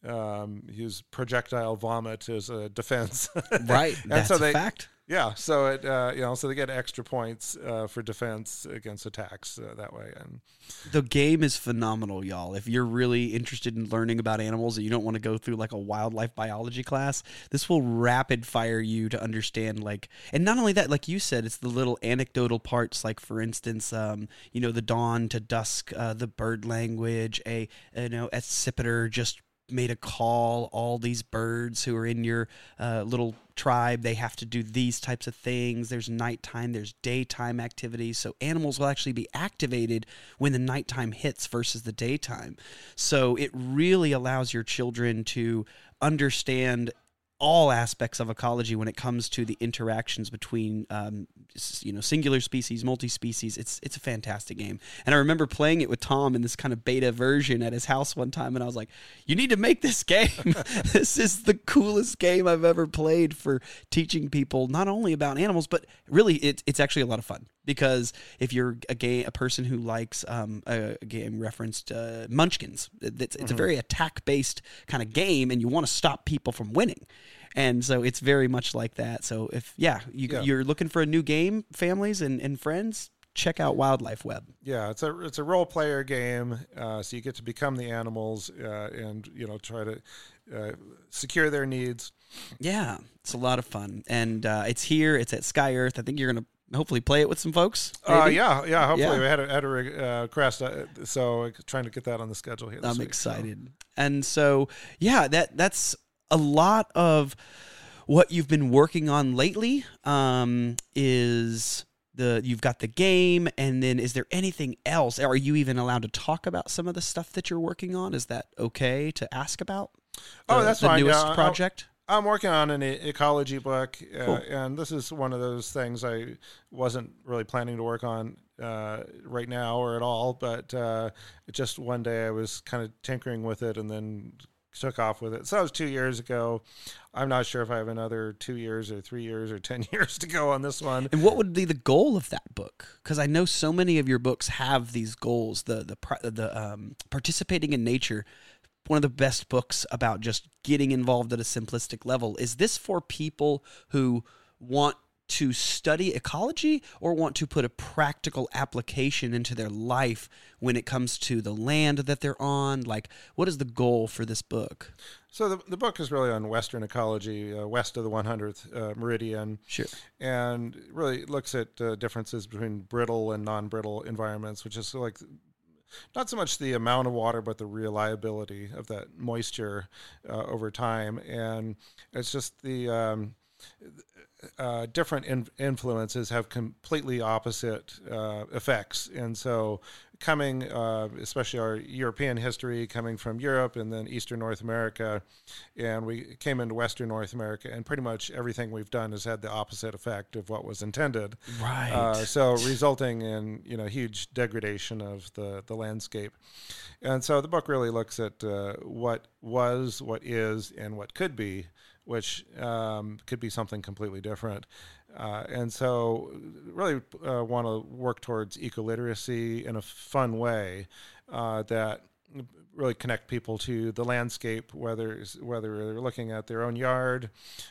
Speaker 2: um, use projectile vomit as a defense.
Speaker 1: Right.
Speaker 2: And
Speaker 1: That's
Speaker 2: so
Speaker 1: a
Speaker 2: they,
Speaker 1: fact.
Speaker 2: Yeah. So it, uh, you know, so they get extra points uh, for defense against attacks uh, that way. And
Speaker 1: the game is phenomenal, y'all. If you're really interested in learning about animals and you don't want to go through like a wildlife biology class, this will rapid fire you to understand, like, and not only that, like you said, it's the little anecdotal parts, like for instance, um, you know, the dawn to dusk, uh, the bird language, a, you know, a accipiter just made a call. All these birds who are in your uh, little tribe, they have to do these types of things. There's nighttime, there's daytime activities. So animals will actually be activated when the nighttime hits versus the daytime. So it really allows your children to understand all aspects of ecology when it comes to the interactions between, um, you know, singular species, multi-species. It's it's a fantastic game. And I remember playing it with Tom in this kind of beta version at his house one time, and I was like, you need to make this game. This is the coolest game I've ever played for teaching people not only about animals, but really it, it's actually a lot of fun. Because if you're a game, a person who likes um, a, a game referenced uh, Munchkins, it's, it's mm-hmm. a very attack-based kind of game, and you want to stop people from winning. And so it's very much like that. So if, yeah, you,
Speaker 2: yeah.
Speaker 1: you're looking for a new game, families and, and friends, check out Wildlife Web.
Speaker 2: Yeah, it's a it's a role player game, uh, so you get to become the animals uh, and, you know, try to uh, secure their needs.
Speaker 1: Yeah, it's a lot of fun. And uh, it's here, it's at Sky Earth. I think you're going to hopefully play it with some folks.
Speaker 2: Uh, yeah, yeah. Hopefully,
Speaker 1: yeah.
Speaker 2: we had a, had a uh, request, uh, so trying to get that on the schedule here. This
Speaker 1: I'm
Speaker 2: week,
Speaker 1: excited,
Speaker 2: so.
Speaker 1: and so yeah, that that's a lot of what you've been working on lately. Um, is the you've got the game, and then is there anything else? Are you even allowed to talk about some of the stuff that you're working on? Is that okay to ask about? The,
Speaker 2: Oh, that's
Speaker 1: the
Speaker 2: fine.
Speaker 1: newest
Speaker 2: yeah,
Speaker 1: project.
Speaker 2: I'm working on an ecology book, uh,
Speaker 1: Cool.
Speaker 2: and this is one of those things I wasn't really planning to work on uh, right now or at all, but uh, just one day I was kind of tinkering with it and then took off with it. So that was two years ago. I'm not sure if I have another two years or three years or ten years to go on this one.
Speaker 1: And what would be the goal of that book? Because I know so many of your books have these goals. The the the um, participating in nature. One of the best books about just getting involved at a simplistic level. Is this for people who want to study ecology or want to put a practical application into their life when it comes to the land that they're on? Like, what is the goal for this book?
Speaker 2: So the the book is really on Western ecology, uh, west of the one hundredth uh, meridian.
Speaker 1: Sure.
Speaker 2: And really looks at uh, differences between brittle and non-brittle environments, which is like not so much the amount of water, but the reliability of that moisture uh, over time. And it's just the um, uh, different in- influences have completely opposite uh, effects. And so coming, uh, especially our European history, coming from Europe and then Eastern North America, and we came into Western North America, and pretty much everything we've done has had the opposite effect of what was intended.
Speaker 1: Right.
Speaker 2: Uh, so resulting in, you know, huge degradation of the, the landscape. And so the book really looks at uh, what was, what is, and what could be, which um, could be something completely different. Uh, and so really uh, want to work towards eco-literacy in a fun way uh, that really connect people to the landscape, whether whether they're looking at their own yard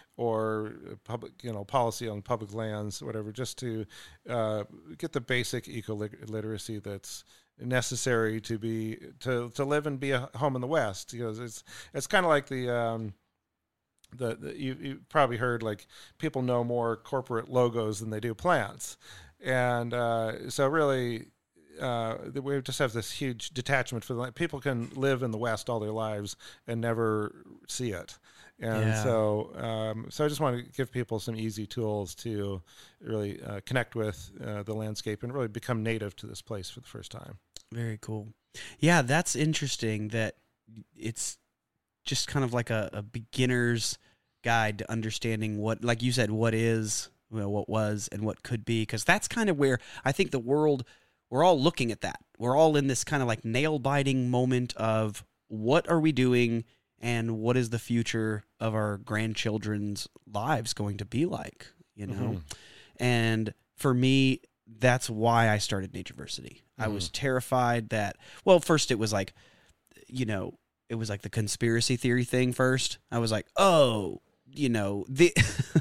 Speaker 2: or public, you know, policy on public lands, whatever, just to uh, get the basic eco-literacy that's necessary to be to, to live and be a home in the West. Because it's it's kind of like the um, The, the you, you probably heard, like, people know more corporate logos than they do plants, and uh, so really uh, we just have this huge detachment for the land. People can live in the West all their lives and never see it, and
Speaker 1: Yeah.
Speaker 2: so um, so I just want to give people some easy tools to really uh, connect with uh, the landscape and really become native to this place for the first time.
Speaker 1: Very cool. Yeah, that's interesting that it's just kind of like a, a beginner's guide to understanding what, like you said, what is, well, what was, and what could be. Because that's kind of where I think the world, we're all looking at that. We're all in this kind of like nail-biting moment of what are we doing and what is the future of our grandchildren's lives going to be like, you know?
Speaker 2: Mm-hmm.
Speaker 1: And for me, that's why I started Natureversity. Mm-hmm. I was terrified that, well, first it was like, you know, it was like the conspiracy theory thing first. I was like, oh, you know, the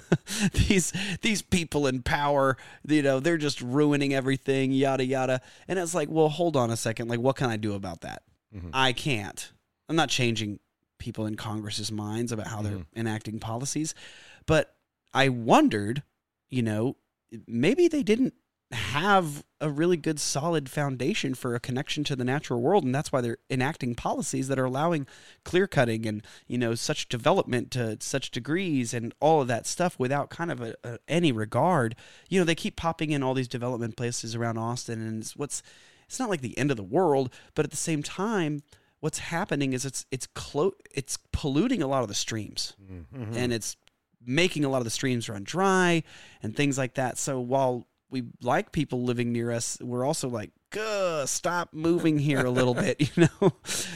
Speaker 1: these these people in power, you know, they're just ruining everything, yada, yada. And it's like, well, hold on a second. Like, what can I do about that? Mm-hmm. I can't. I'm not changing people in Congress's minds about how they're mm-hmm. enacting policies. But I wondered, you know, maybe they didn't have a really good solid foundation for a connection to the natural world, and that's why they're enacting policies that are allowing clear cutting and, you know, such development to such degrees and all of that stuff without kind of a, a, any regard. You know, they keep popping in all these development places around Austin, and it's what's it's not like the end of the world, but at the same time, what's happening is it's it's clo- it's polluting a lot of the streams, mm-hmm. and it's making a lot of the streams run dry and things like that. So while we like people living near us, we're also like, Gah, stop moving here a little bit, you know?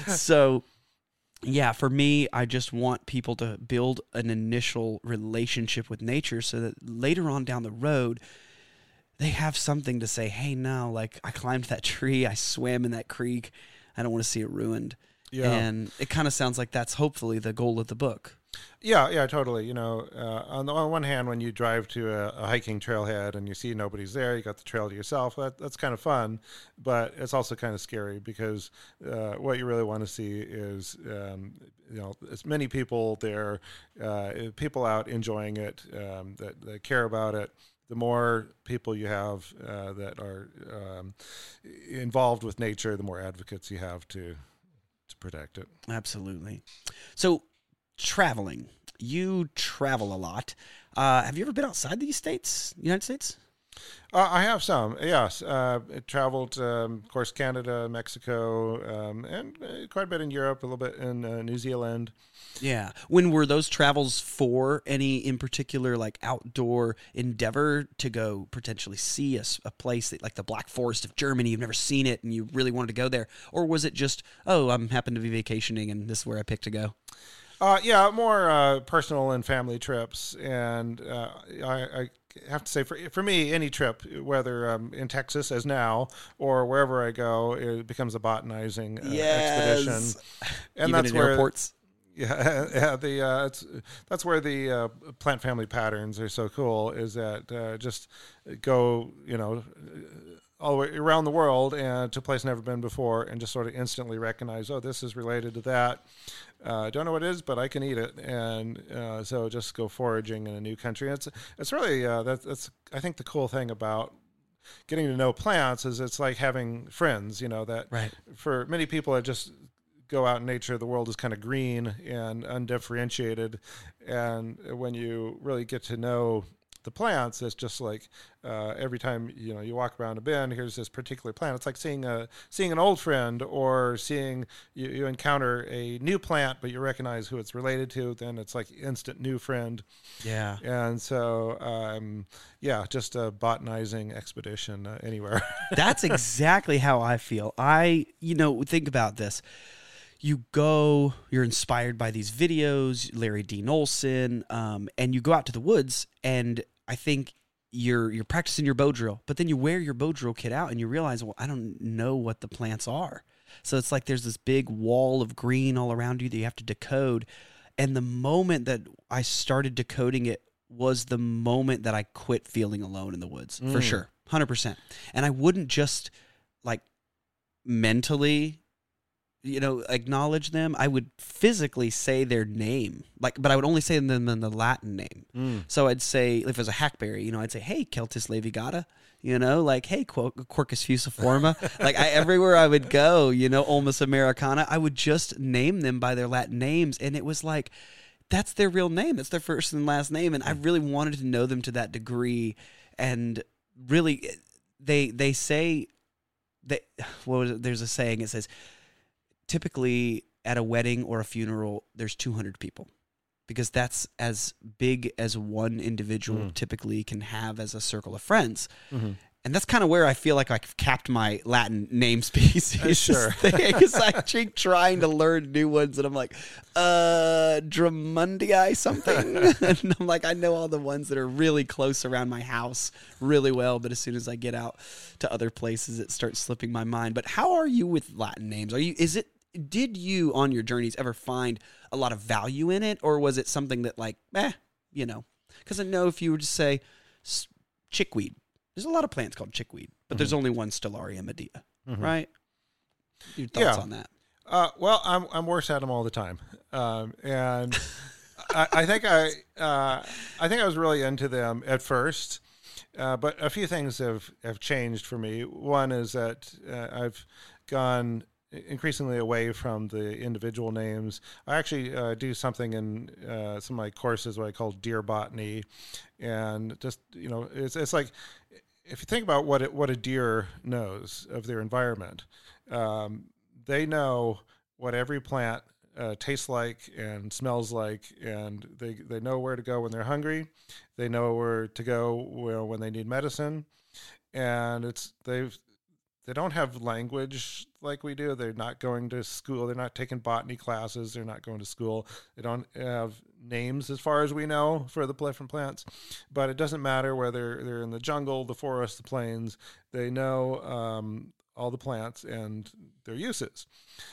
Speaker 1: So, yeah, for me, I just want people to build an initial relationship with nature so that later on down the road, they have something to say, hey, no, like, I climbed that tree, I swam in that creek, I don't want to see it ruined. Yeah. And it kind of sounds like that's hopefully the goal of the book.
Speaker 2: Yeah, yeah, totally. You know, uh, on the on one hand, when you drive to a, a hiking trailhead and you see nobody's there, you got the trail to yourself. That, that's kind of fun, but it's also kind of scary because uh, what you really want to see is, um, you know, as many people there, uh, people out enjoying it, um, that, that care about it. The more people you have uh, that are um, involved with nature, the more advocates you have to to protect it.
Speaker 1: Absolutely. So, traveling. You travel a lot. Uh, have you ever been outside these states, United States?
Speaker 2: Uh, I have some, yes. Uh, I traveled, um, of course, Canada, Mexico, um, and uh, quite a bit in Europe, a little bit in uh, New Zealand.
Speaker 1: Yeah. When were those travels for? Any in particular, like outdoor endeavor to go potentially see a, a place that, like the Black Forest of Germany, you've never seen it and you really wanted to go there? Or was it just, oh, I'm happen to be vacationing and this is where I picked to go?
Speaker 2: Uh, yeah, more uh, personal and family trips. And uh, I, I have to say, for for me, any trip, whether um, in Texas as now or wherever I go, it becomes a botanizing uh,
Speaker 1: yes.
Speaker 2: expedition.
Speaker 1: And Even that's in where airports.
Speaker 2: Yeah, yeah. The uh, it's that's where the uh, plant family patterns are so cool. Is that uh, just go, you know, all the way around the world and to a place never been before, and just sort of instantly recognize, oh, this is related to that. I uh, don't know what it is, but I can eat it, and uh, so just go foraging in a new country. And it's it's really uh, that, that's I think the cool thing about getting to know plants is it's like having friends. You know that
Speaker 1: right.
Speaker 2: For many people, it just go out in nature, the world is kind of green and undifferentiated, and when you really get to know the plants, it's just like uh, every time you know you walk around a bin, here's this particular plant. It's like seeing a seeing an old friend, or seeing you, you encounter a new plant, but you recognize who it's related to. Then it's like instant new friend.
Speaker 1: Yeah.
Speaker 2: And so, um, yeah, just a botanizing expedition uh, anywhere.
Speaker 1: That's exactly how I feel. I, you know, think about this. You go, you're inspired by these videos, Larry Dean Olson, um, and you go out to the woods, and I think you're you're practicing your bow drill, but then you wear your bow drill kit out and you realize, well, I don't know what the plants are. So it's like there's this big wall of green all around you that you have to decode. And the moment that I started decoding it was the moment that I quit feeling alone in the woods, mm. for sure, one hundred percent. And I wouldn't just like mentally, you know, acknowledge them. I would physically say their name, like, but I would only say them in the Latin name. Mm. So I'd say, if it was a hackberry, you know, I'd say, hey, Celtis laevigata, you know, like, hey, Quercus fusiforme. Like, I, everywhere I would go, you know, Ulmus americana, I would just name them by their Latin names. And it was like, that's their real name. That's their first and last name. And I really wanted to know them to that degree. And really, they, they say that, what was it? There's a saying, it says, typically at a wedding or a funeral, there's two hundred people, because that's as big as one individual mm. typically can have as a circle of friends. Mm-hmm. And that's kind of where I feel like I've capped my Latin name species
Speaker 2: Uh, sure.
Speaker 1: because I keep trying to learn new ones, and I'm like, uh, Drummondii something, and I'm like, I know all the ones that are really close around my house really well, but as soon as I get out to other places, it starts slipping my mind. But how are you with Latin names? Are you? Is it? Did you on your journeys ever find a lot of value in it, or was it something that like, eh, you know? Because I know if you were to say s- chickweed. There's a lot of plants called chickweed, but mm-hmm. there's only one Stellaria medea, mm-hmm. right? Your thoughts
Speaker 2: yeah.
Speaker 1: on that?
Speaker 2: Uh, well, I'm I'm worse at them all the time, um, and I, I think I uh, I think I was really into them at first, uh, but a few things have, have changed for me. One is that uh, I've gone increasingly away from the individual names. I actually uh, do something in uh, some of my courses what I call deer botany, and just you know, it's it's like if you think about what it, what a deer knows of their environment, um, they know what every plant uh, tastes like and smells like, and they they know where to go when they're hungry. They know where to go when they need medicine, and it's they've. They don't have language like we do. They're not going to school. They're not taking botany classes. They're not going to school. They don't have names as far as we know for the different plants. But it doesn't matter whether they're in the jungle, the forest, the plains. They know um, all the plants and their uses.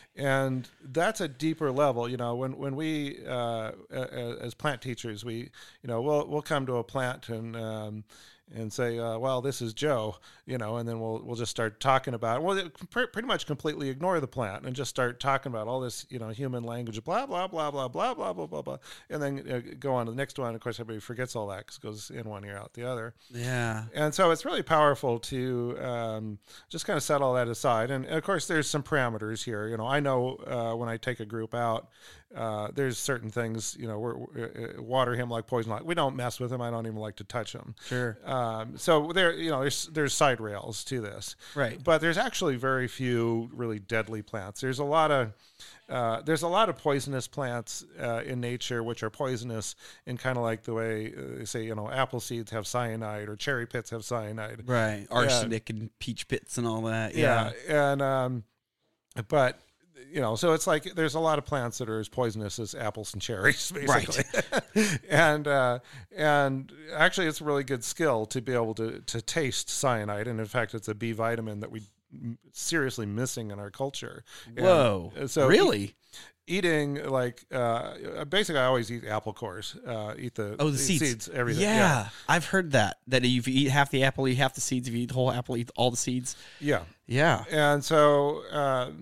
Speaker 2: And that's a deeper level. You know, when, when we, uh, as plant teachers, we, you know, we'll, we'll come to a plant and, um, and say, uh, well, this is Joe, you know, and then we'll we'll just start talking about it. Well, it, pr- pretty much completely ignore the plant and just start talking about all this, you know, human language, blah, blah, blah, blah, blah, blah, blah, blah, blah, and then uh, go on to the next one. Of course, everybody forgets all that because it goes in one ear, out the other.
Speaker 1: Yeah.
Speaker 2: And so it's really powerful to um, just kind of set all that aside. And, of course, there's some parameters here. You know, I know uh, when I take a group out, Uh, there's certain things, you know, we're, we're, uh, water him like poison. Like we don't mess with him. I don't even like to touch him.
Speaker 1: Sure.
Speaker 2: Um, so there, you know, there's there's side rails to this,
Speaker 1: right?
Speaker 2: But there's actually very few really deadly plants. There's a lot of uh, there's a lot of poisonous plants uh, in nature, which are poisonous in kind of like the way uh, they say, you know, apple seeds have cyanide or cherry pits have cyanide,
Speaker 1: right? Arsenic and, and peach pits and all that.
Speaker 2: Yeah, yeah. and um, but. You know, so it's like there's a lot of plants that are as poisonous as apples and cherries, basically. Right. and uh, and actually, it's a really good skill to be able to to taste cyanide, and in fact, it's a B vitamin that we seriously missing in our culture.
Speaker 1: Whoa!
Speaker 2: And so
Speaker 1: really?
Speaker 2: Eat, eating like uh, basically, I always eat apple cores. Uh, eat the
Speaker 1: oh the
Speaker 2: eat
Speaker 1: seeds.
Speaker 2: seeds, everything.
Speaker 1: Yeah,
Speaker 2: yeah,
Speaker 1: I've heard that that if you eat half the apple, you eat half the seeds. If you eat the whole apple, you eat all the seeds.
Speaker 2: Yeah,
Speaker 1: yeah.
Speaker 2: And so. Uh,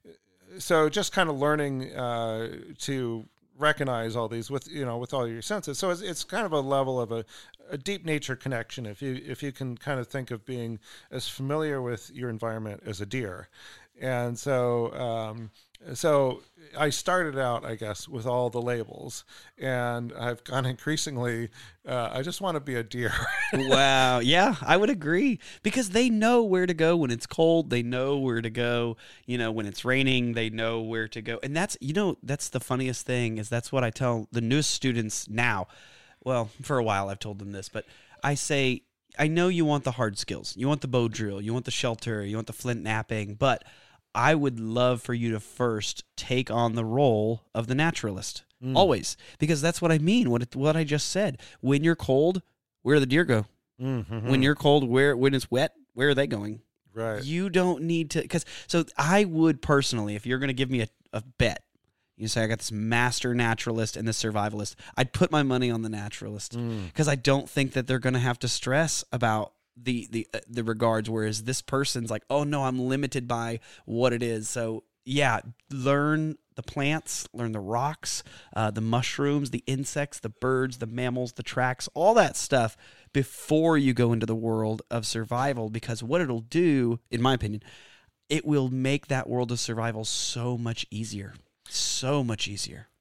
Speaker 2: So just kind of learning uh, to recognize all these with you know with all your senses. So it's, it's kind of a level of a, a deep nature connection. If you if you can kind of think of being as familiar with your environment as a deer, and so um, so I started out, I guess, with all the labels, and I've gone increasingly. Uh, I just want to be a deer.
Speaker 1: Wow. Yeah, I would agree because they know where to go when it's cold. They know where to go, you know, when it's raining, they know where to go. And that's, you know, that's the funniest thing is that's what I tell the newest students now. Well, for a while I've told them this, but I say, I know you want the hard skills. You want the bow drill, you want the shelter, you want the flint napping, but I would love for you to first take on the role of the naturalist. Mm. Always, because that's what I mean. What it, what I just said. When you're cold, where do the deer go? Mm-hmm. When you're cold, where when it's wet, where are they going?
Speaker 2: Right.
Speaker 1: You don't need to. Because so I would personally, if you're going to give me a, a bet, you say I got this master naturalist and this survivalist, I'd put my money on the naturalist because mm. I don't think that they're going to have to stress about the the uh, the regards. Whereas this person's like, oh no, I'm limited by what it is. So yeah, learn the plants, learn the rocks, uh, the mushrooms, the insects, the birds, the mammals, the tracks, all that stuff before you go into the world of survival. Because what it'll do, in my opinion, it will make that world of survival so much easier. So much easier.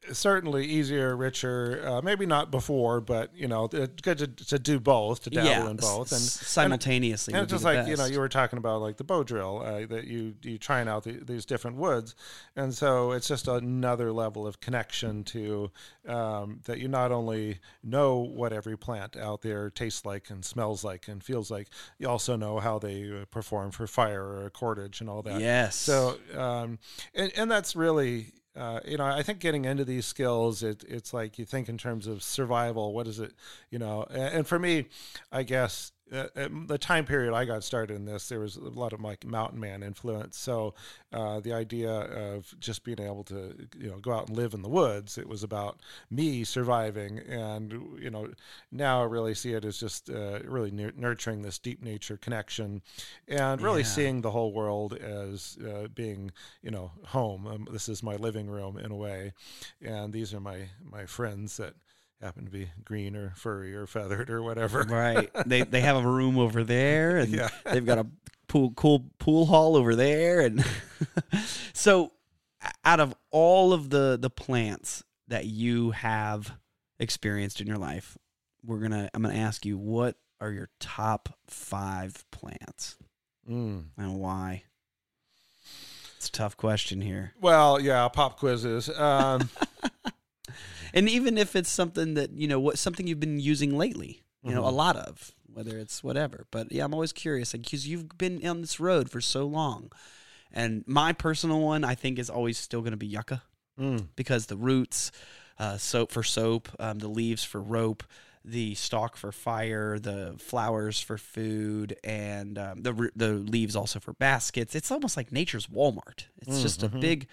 Speaker 2: certainly easier, richer. Uh, maybe not before, but you know, it's good to, to do both, to dabble
Speaker 1: yeah,
Speaker 2: in both, and
Speaker 1: simultaneously.
Speaker 2: And, and
Speaker 1: would
Speaker 2: it's just
Speaker 1: be the
Speaker 2: like you know,
Speaker 1: best.
Speaker 2: you were talking about like the bow drill uh, that you you trying out the, these different woods, and so it's just another level of connection to um, that you not only know what every plant out there tastes like and smells like and feels like, you also know how they uh, perform for fire or cordage and all that.
Speaker 1: Yes.
Speaker 2: So um, and and that's really. Uh, you know, I think getting into these skills, it, it's like you think in terms of survival. What is it, you know? And, and for me, I guess uh, at the time period I got started in this, there was a lot of like mountain man influence. So uh, the idea of just being able to, you know, go out and live in the woods, it was about me surviving. And, you know, now I really see it as just uh, really n- nurturing this deep nature connection and really
Speaker 1: Yeah.
Speaker 2: seeing the whole world as uh, being, you know, home. Um, this is my living room in a way. And these are my, my friends that happen to be green or furry or feathered or whatever.
Speaker 1: Right. They they have a room over there, and
Speaker 2: Yeah.
Speaker 1: they've got a pool cool pool hall over there, and so out of all of the the plants that you have experienced in your life, we're gonna I'm gonna ask you, what are your top five plants
Speaker 2: Mm.
Speaker 1: and why? It's a tough question here.
Speaker 2: Well, yeah, pop quizzes. Um,
Speaker 1: And even if it's something that, you know, what something you've been using lately, you know, a
Speaker 2: Mhm.
Speaker 1: lot of, whether it's whatever. But yeah, I'm always curious because you've been on this road for so long. And my personal one, I think, is always still going to be yucca
Speaker 2: mm.
Speaker 1: because the roots, uh, soap for soap, um, the leaves for rope, the stalk for fire, the flowers for food, and um, the r- the leaves also for baskets. It's almost like nature's Walmart. It's
Speaker 2: Mm,
Speaker 1: just a
Speaker 2: mhm.
Speaker 1: big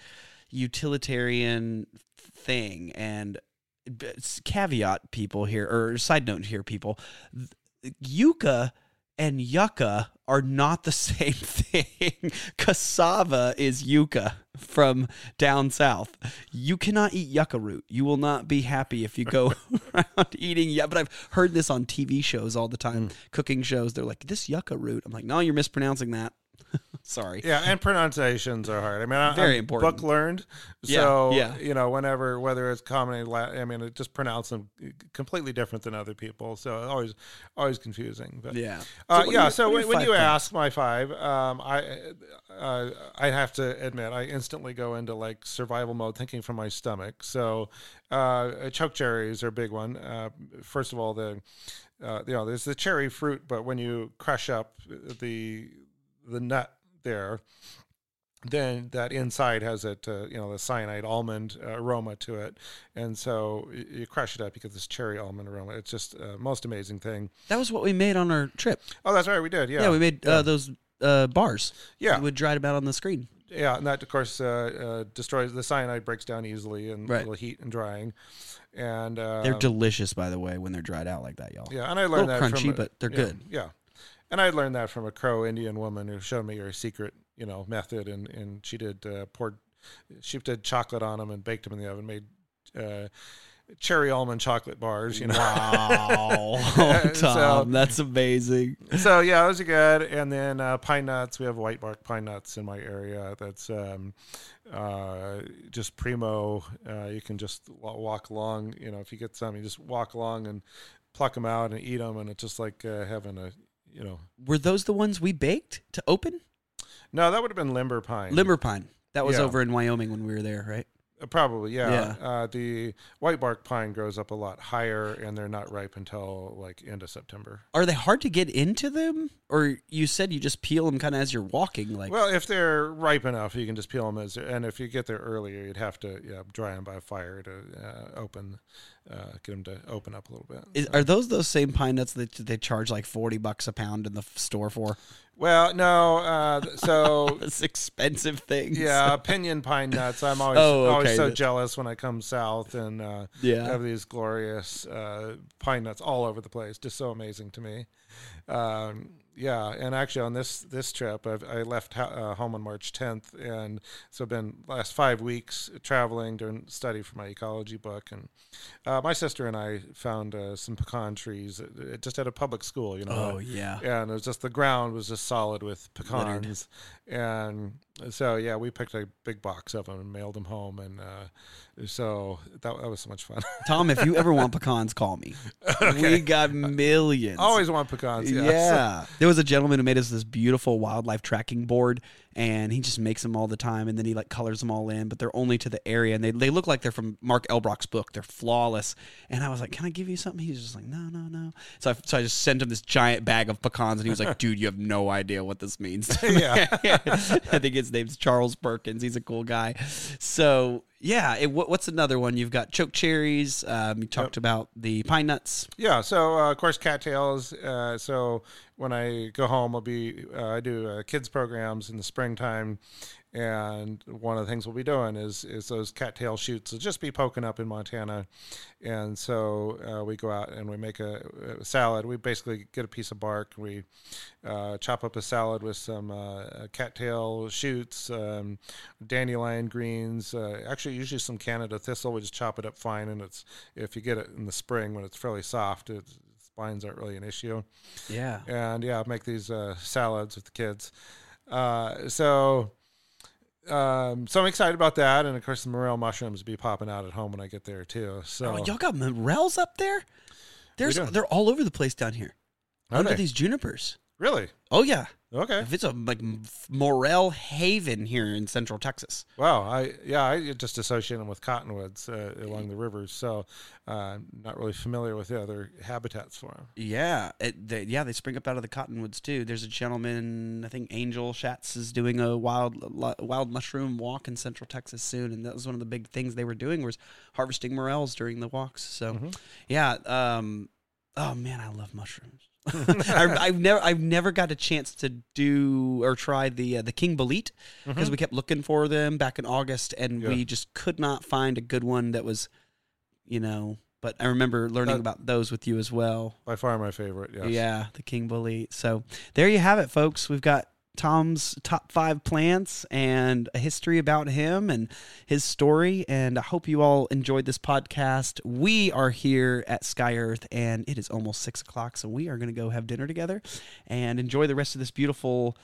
Speaker 1: utilitarian thing. And b- s- caveat, people here, or side note here, people, th- yucca and yucca are not the same thing. Cassava is yucca from down south. You cannot eat yucca root. You will not be happy if you go around eating yucca. But I've heard this on T V shows all the time, cooking shows. They're like, this yucca root. I'm like, no, you're mispronouncing that. Sorry.
Speaker 2: Yeah, and pronunciations are hard. I mean, I,
Speaker 1: Very
Speaker 2: I'm
Speaker 1: important.
Speaker 2: book learned,
Speaker 1: Yeah,
Speaker 2: so
Speaker 1: yeah.
Speaker 2: you know, whenever whether it's common, and Latin, I mean, it just pronounce them completely different than other people. So it's always, always confusing. But
Speaker 1: Yeah.
Speaker 2: Uh,
Speaker 1: what are
Speaker 2: yeah,
Speaker 1: your-
Speaker 2: so
Speaker 1: what are
Speaker 2: when,
Speaker 1: your
Speaker 2: when
Speaker 1: five
Speaker 2: you
Speaker 1: plants?
Speaker 2: ask my five, um, I uh, I have to admit I instantly go into like survival mode, thinking from my stomach. So uh, choke cherries are a big one. Uh, first of all, the uh, you know there's the cherry fruit, but when you crush up the the nut there, then that inside has that uh, you know the cyanide almond uh, aroma to it, and so you, you crush it up, you get this cherry almond aroma. It's just a most amazing thing.
Speaker 1: That was what we made on our trip.
Speaker 2: Oh, that's right, we did. Yeah,
Speaker 1: Yeah, we made
Speaker 2: yeah.
Speaker 1: uh, those uh, bars.
Speaker 2: Yeah.
Speaker 1: We would dry it about on the screen.
Speaker 2: Yeah, and that of course uh, uh, destroys the cyanide, breaks down easily and
Speaker 1: Right.
Speaker 2: a little heat and drying, and uh,
Speaker 1: They're delicious, by the way, when they're dried out like that, y'all.
Speaker 2: yeah, and I
Speaker 1: A
Speaker 2: learned
Speaker 1: little
Speaker 2: that
Speaker 1: crunchy,
Speaker 2: from a-
Speaker 1: but they're
Speaker 2: yeah,
Speaker 1: good.
Speaker 2: Yeah, and I learned that from a Crow Indian woman who showed me her secret, you know, method, and and she did uh, poured, she did chocolate on them and baked them in the oven, made uh, cherry almond chocolate bars, you know.
Speaker 1: Wow,
Speaker 2: And
Speaker 1: Tom,
Speaker 2: so-
Speaker 1: that's amazing.
Speaker 2: So yeah, those are good. And then uh, pine nuts. We have white bark pine nuts in my area. That's um, uh, just primo. Uh, you can just wa- walk along. You know, if you get some, you just walk along and pluck them out and eat them, and it's just like uh, having a, you know.
Speaker 1: Were those the ones we baked to open?
Speaker 2: No, that would have been limber pine.
Speaker 1: Limber pine. That was
Speaker 2: Yeah.
Speaker 1: over in Wyoming when we were there, right?
Speaker 2: Uh, Probably, yeah.
Speaker 1: Yeah.
Speaker 2: Uh, the white bark pine grows up a lot higher, and they're not ripe until like end of September.
Speaker 1: Are they hard to get into them? Or you said you just peel them kind of as you're walking? Like,
Speaker 2: Well, if they're ripe enough, you can just peel them as, and if you get there earlier, you'd have to yeah, dry them by fire to uh, open, uh, get them to open up a little bit.
Speaker 1: is, are those those same pine nuts that they charge like forty bucks a pound in the f- store for?
Speaker 2: Well, no, uh, so
Speaker 1: It's expensive things.
Speaker 2: yeah, pinyon pine nuts. I'm always
Speaker 1: Oh, okay.
Speaker 2: always so jealous when I come south and uh,
Speaker 1: Yeah.
Speaker 2: have these glorious uh, pine nuts all over the place. Just so amazing to me. Um, Yeah, and actually on this this trip, I've, I left ho- uh, home on March tenth, and so I've been last five weeks traveling doing study for my ecology book. And uh, my sister and I found uh, some pecan trees uh, just at a public school, you know.
Speaker 1: Oh, yeah.
Speaker 2: And it was just the ground was just solid with pecans, and so yeah, we picked a big box of them and mailed them home, and uh, so that, that was so much fun.
Speaker 1: Tom, if you ever want pecans, call me. Okay. We got millions.
Speaker 2: Always want pecans. Yeah.
Speaker 1: Yeah. There was a gentleman who made us this beautiful wildlife tracking board, and he just makes them all the time, and then he like colors them all in, but they're only to the area, and they they look like they're from Mark Elbrock's book. They're flawless. And I was like, "Can I give you something?" He was just like, "No, no, no." So I, so I just sent him this giant bag of pecans, and he was like, "Dude, you have no idea what this means."
Speaker 2: Yeah.
Speaker 1: I think his name's Charles Perkins. He's a cool guy. So yeah, it, what, what's another one? You've got choke cherries. Um, you talked yep. about the pine nuts.
Speaker 2: Yeah. So uh, of course, cattails. Uh, so when I go home, I'll be uh, I do uh, kids programs in the springtime, and one of the things we'll be doing is is those cattail shoots will just be poking up in Montana, and so uh, we go out and we make a, a salad. We basically get a piece of bark, we uh, chop up a salad with some uh, cattail shoots, um, dandelion greens, uh, actually usually some Canada thistle. We just chop it up fine, and it's if you get it in the spring when it's fairly soft, it's, spines aren't really an issue.
Speaker 1: Yeah,
Speaker 2: and yeah, make these uh, salads with the kids. Uh, so. Um, so I'm excited about that, and of course the morel mushrooms will be popping out at home when I get there too. So
Speaker 1: oh, y'all got morels up there? There's they're all over the place down here.
Speaker 2: Are
Speaker 1: under
Speaker 2: they?
Speaker 1: These junipers.
Speaker 2: Really?
Speaker 1: Oh yeah.
Speaker 2: Okay.
Speaker 1: If it's a like morel haven here in Central Texas.
Speaker 2: Wow. I yeah I just associate them with cottonwoods uh, along the rivers, so uh, I'm not really familiar with the other habitats for them.
Speaker 1: Yeah, it, they, yeah, they spring up out of the cottonwoods too. There's a gentleman, I think Angel Schatz, is doing a wild wild mushroom walk in Central Texas soon, and that was one of the big things they were doing was harvesting morels during the walks. So, mm-hmm. yeah. Um, oh man, I love mushrooms. I, I've never, I've never got a chance to do or try the uh, the King Bolete because mm-hmm. we kept looking for them back in August, and yeah. we just could not find a good one that was, you know. But I remember learning uh, about those with you as well.
Speaker 2: By far my favorite. Yes.
Speaker 1: Yeah, the King Bolete. So there you have it, folks. We've got Tom's top five plants and a history about him and his story. And I hope you all enjoyed this podcast. We are here at Sky Earth, and it is almost six o'clock. So we are going to go have dinner together and enjoy the rest of this beautiful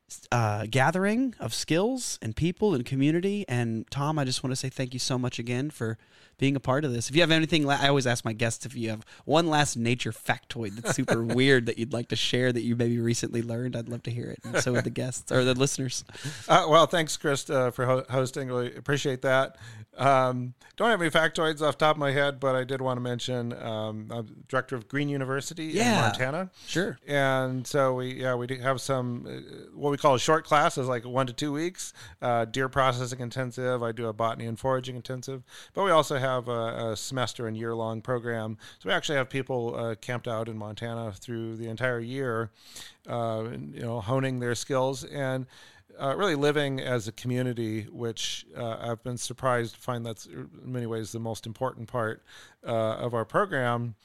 Speaker 1: uh, gathering of skills and people and community. And Tom, I just want to say thank you so much again for being a part of this. If you have anything, I always ask my guests if you have one last nature factoid that's super weird that you'd like to share that you maybe recently learned. I'd love to hear it. And so would the guests or the listeners.
Speaker 2: Uh, well, thanks, Chris, uh, for ho- hosting. Really appreciate that. Um, don't have any factoids off the top of my head, but I did want to mention um, I'm director of Green University
Speaker 1: yeah,
Speaker 2: in Montana.
Speaker 1: Sure.
Speaker 2: And so we, yeah, we do have some uh, what we call a short classes, like one to two weeks. Uh, deer processing intensive. I do a botany and foraging intensive, but we also have a, a semester and year long program. So we actually have people uh, camped out in Montana through the entire year, uh, you know, honing their skills and. Uh, really living as a community, which uh, I've been surprised to find that's in many ways the most important part uh, of our program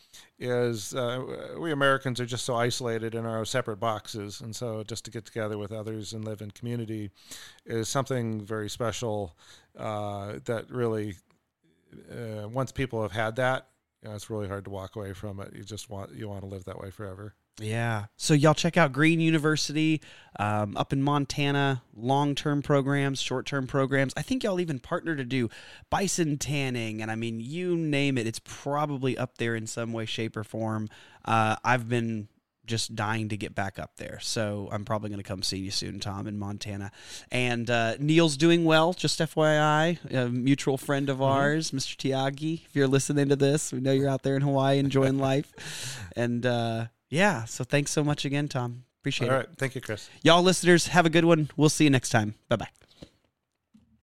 Speaker 2: is uh, we Americans are just so isolated in our separate boxes. And so just to get together with others and live in community is something very special uh, that really, uh, once people have had that, you know, it's really hard to walk away from it. You just want, you want to live that way forever.
Speaker 1: Yeah. So y'all check out Green University um, up in Montana, long-term programs, short-term programs. I think y'all even partner to do bison tanning. And I mean, you name it, it's probably up there in some way, shape, or form. Uh, I've been just dying to get back up there. So I'm probably going to come see you soon, Tom, in Montana. And uh, Neil's doing well, just F Y I, a mutual friend of ours, mm-hmm. Mister Tiagi. If you're listening to this, we know you're out there in Hawaii enjoying life. And, uh, yeah, so thanks so much again, Tom. Appreciate it.
Speaker 2: All right. Thank you, Chris.
Speaker 1: Y'all listeners, have a good one. We'll see you next time. Bye-bye.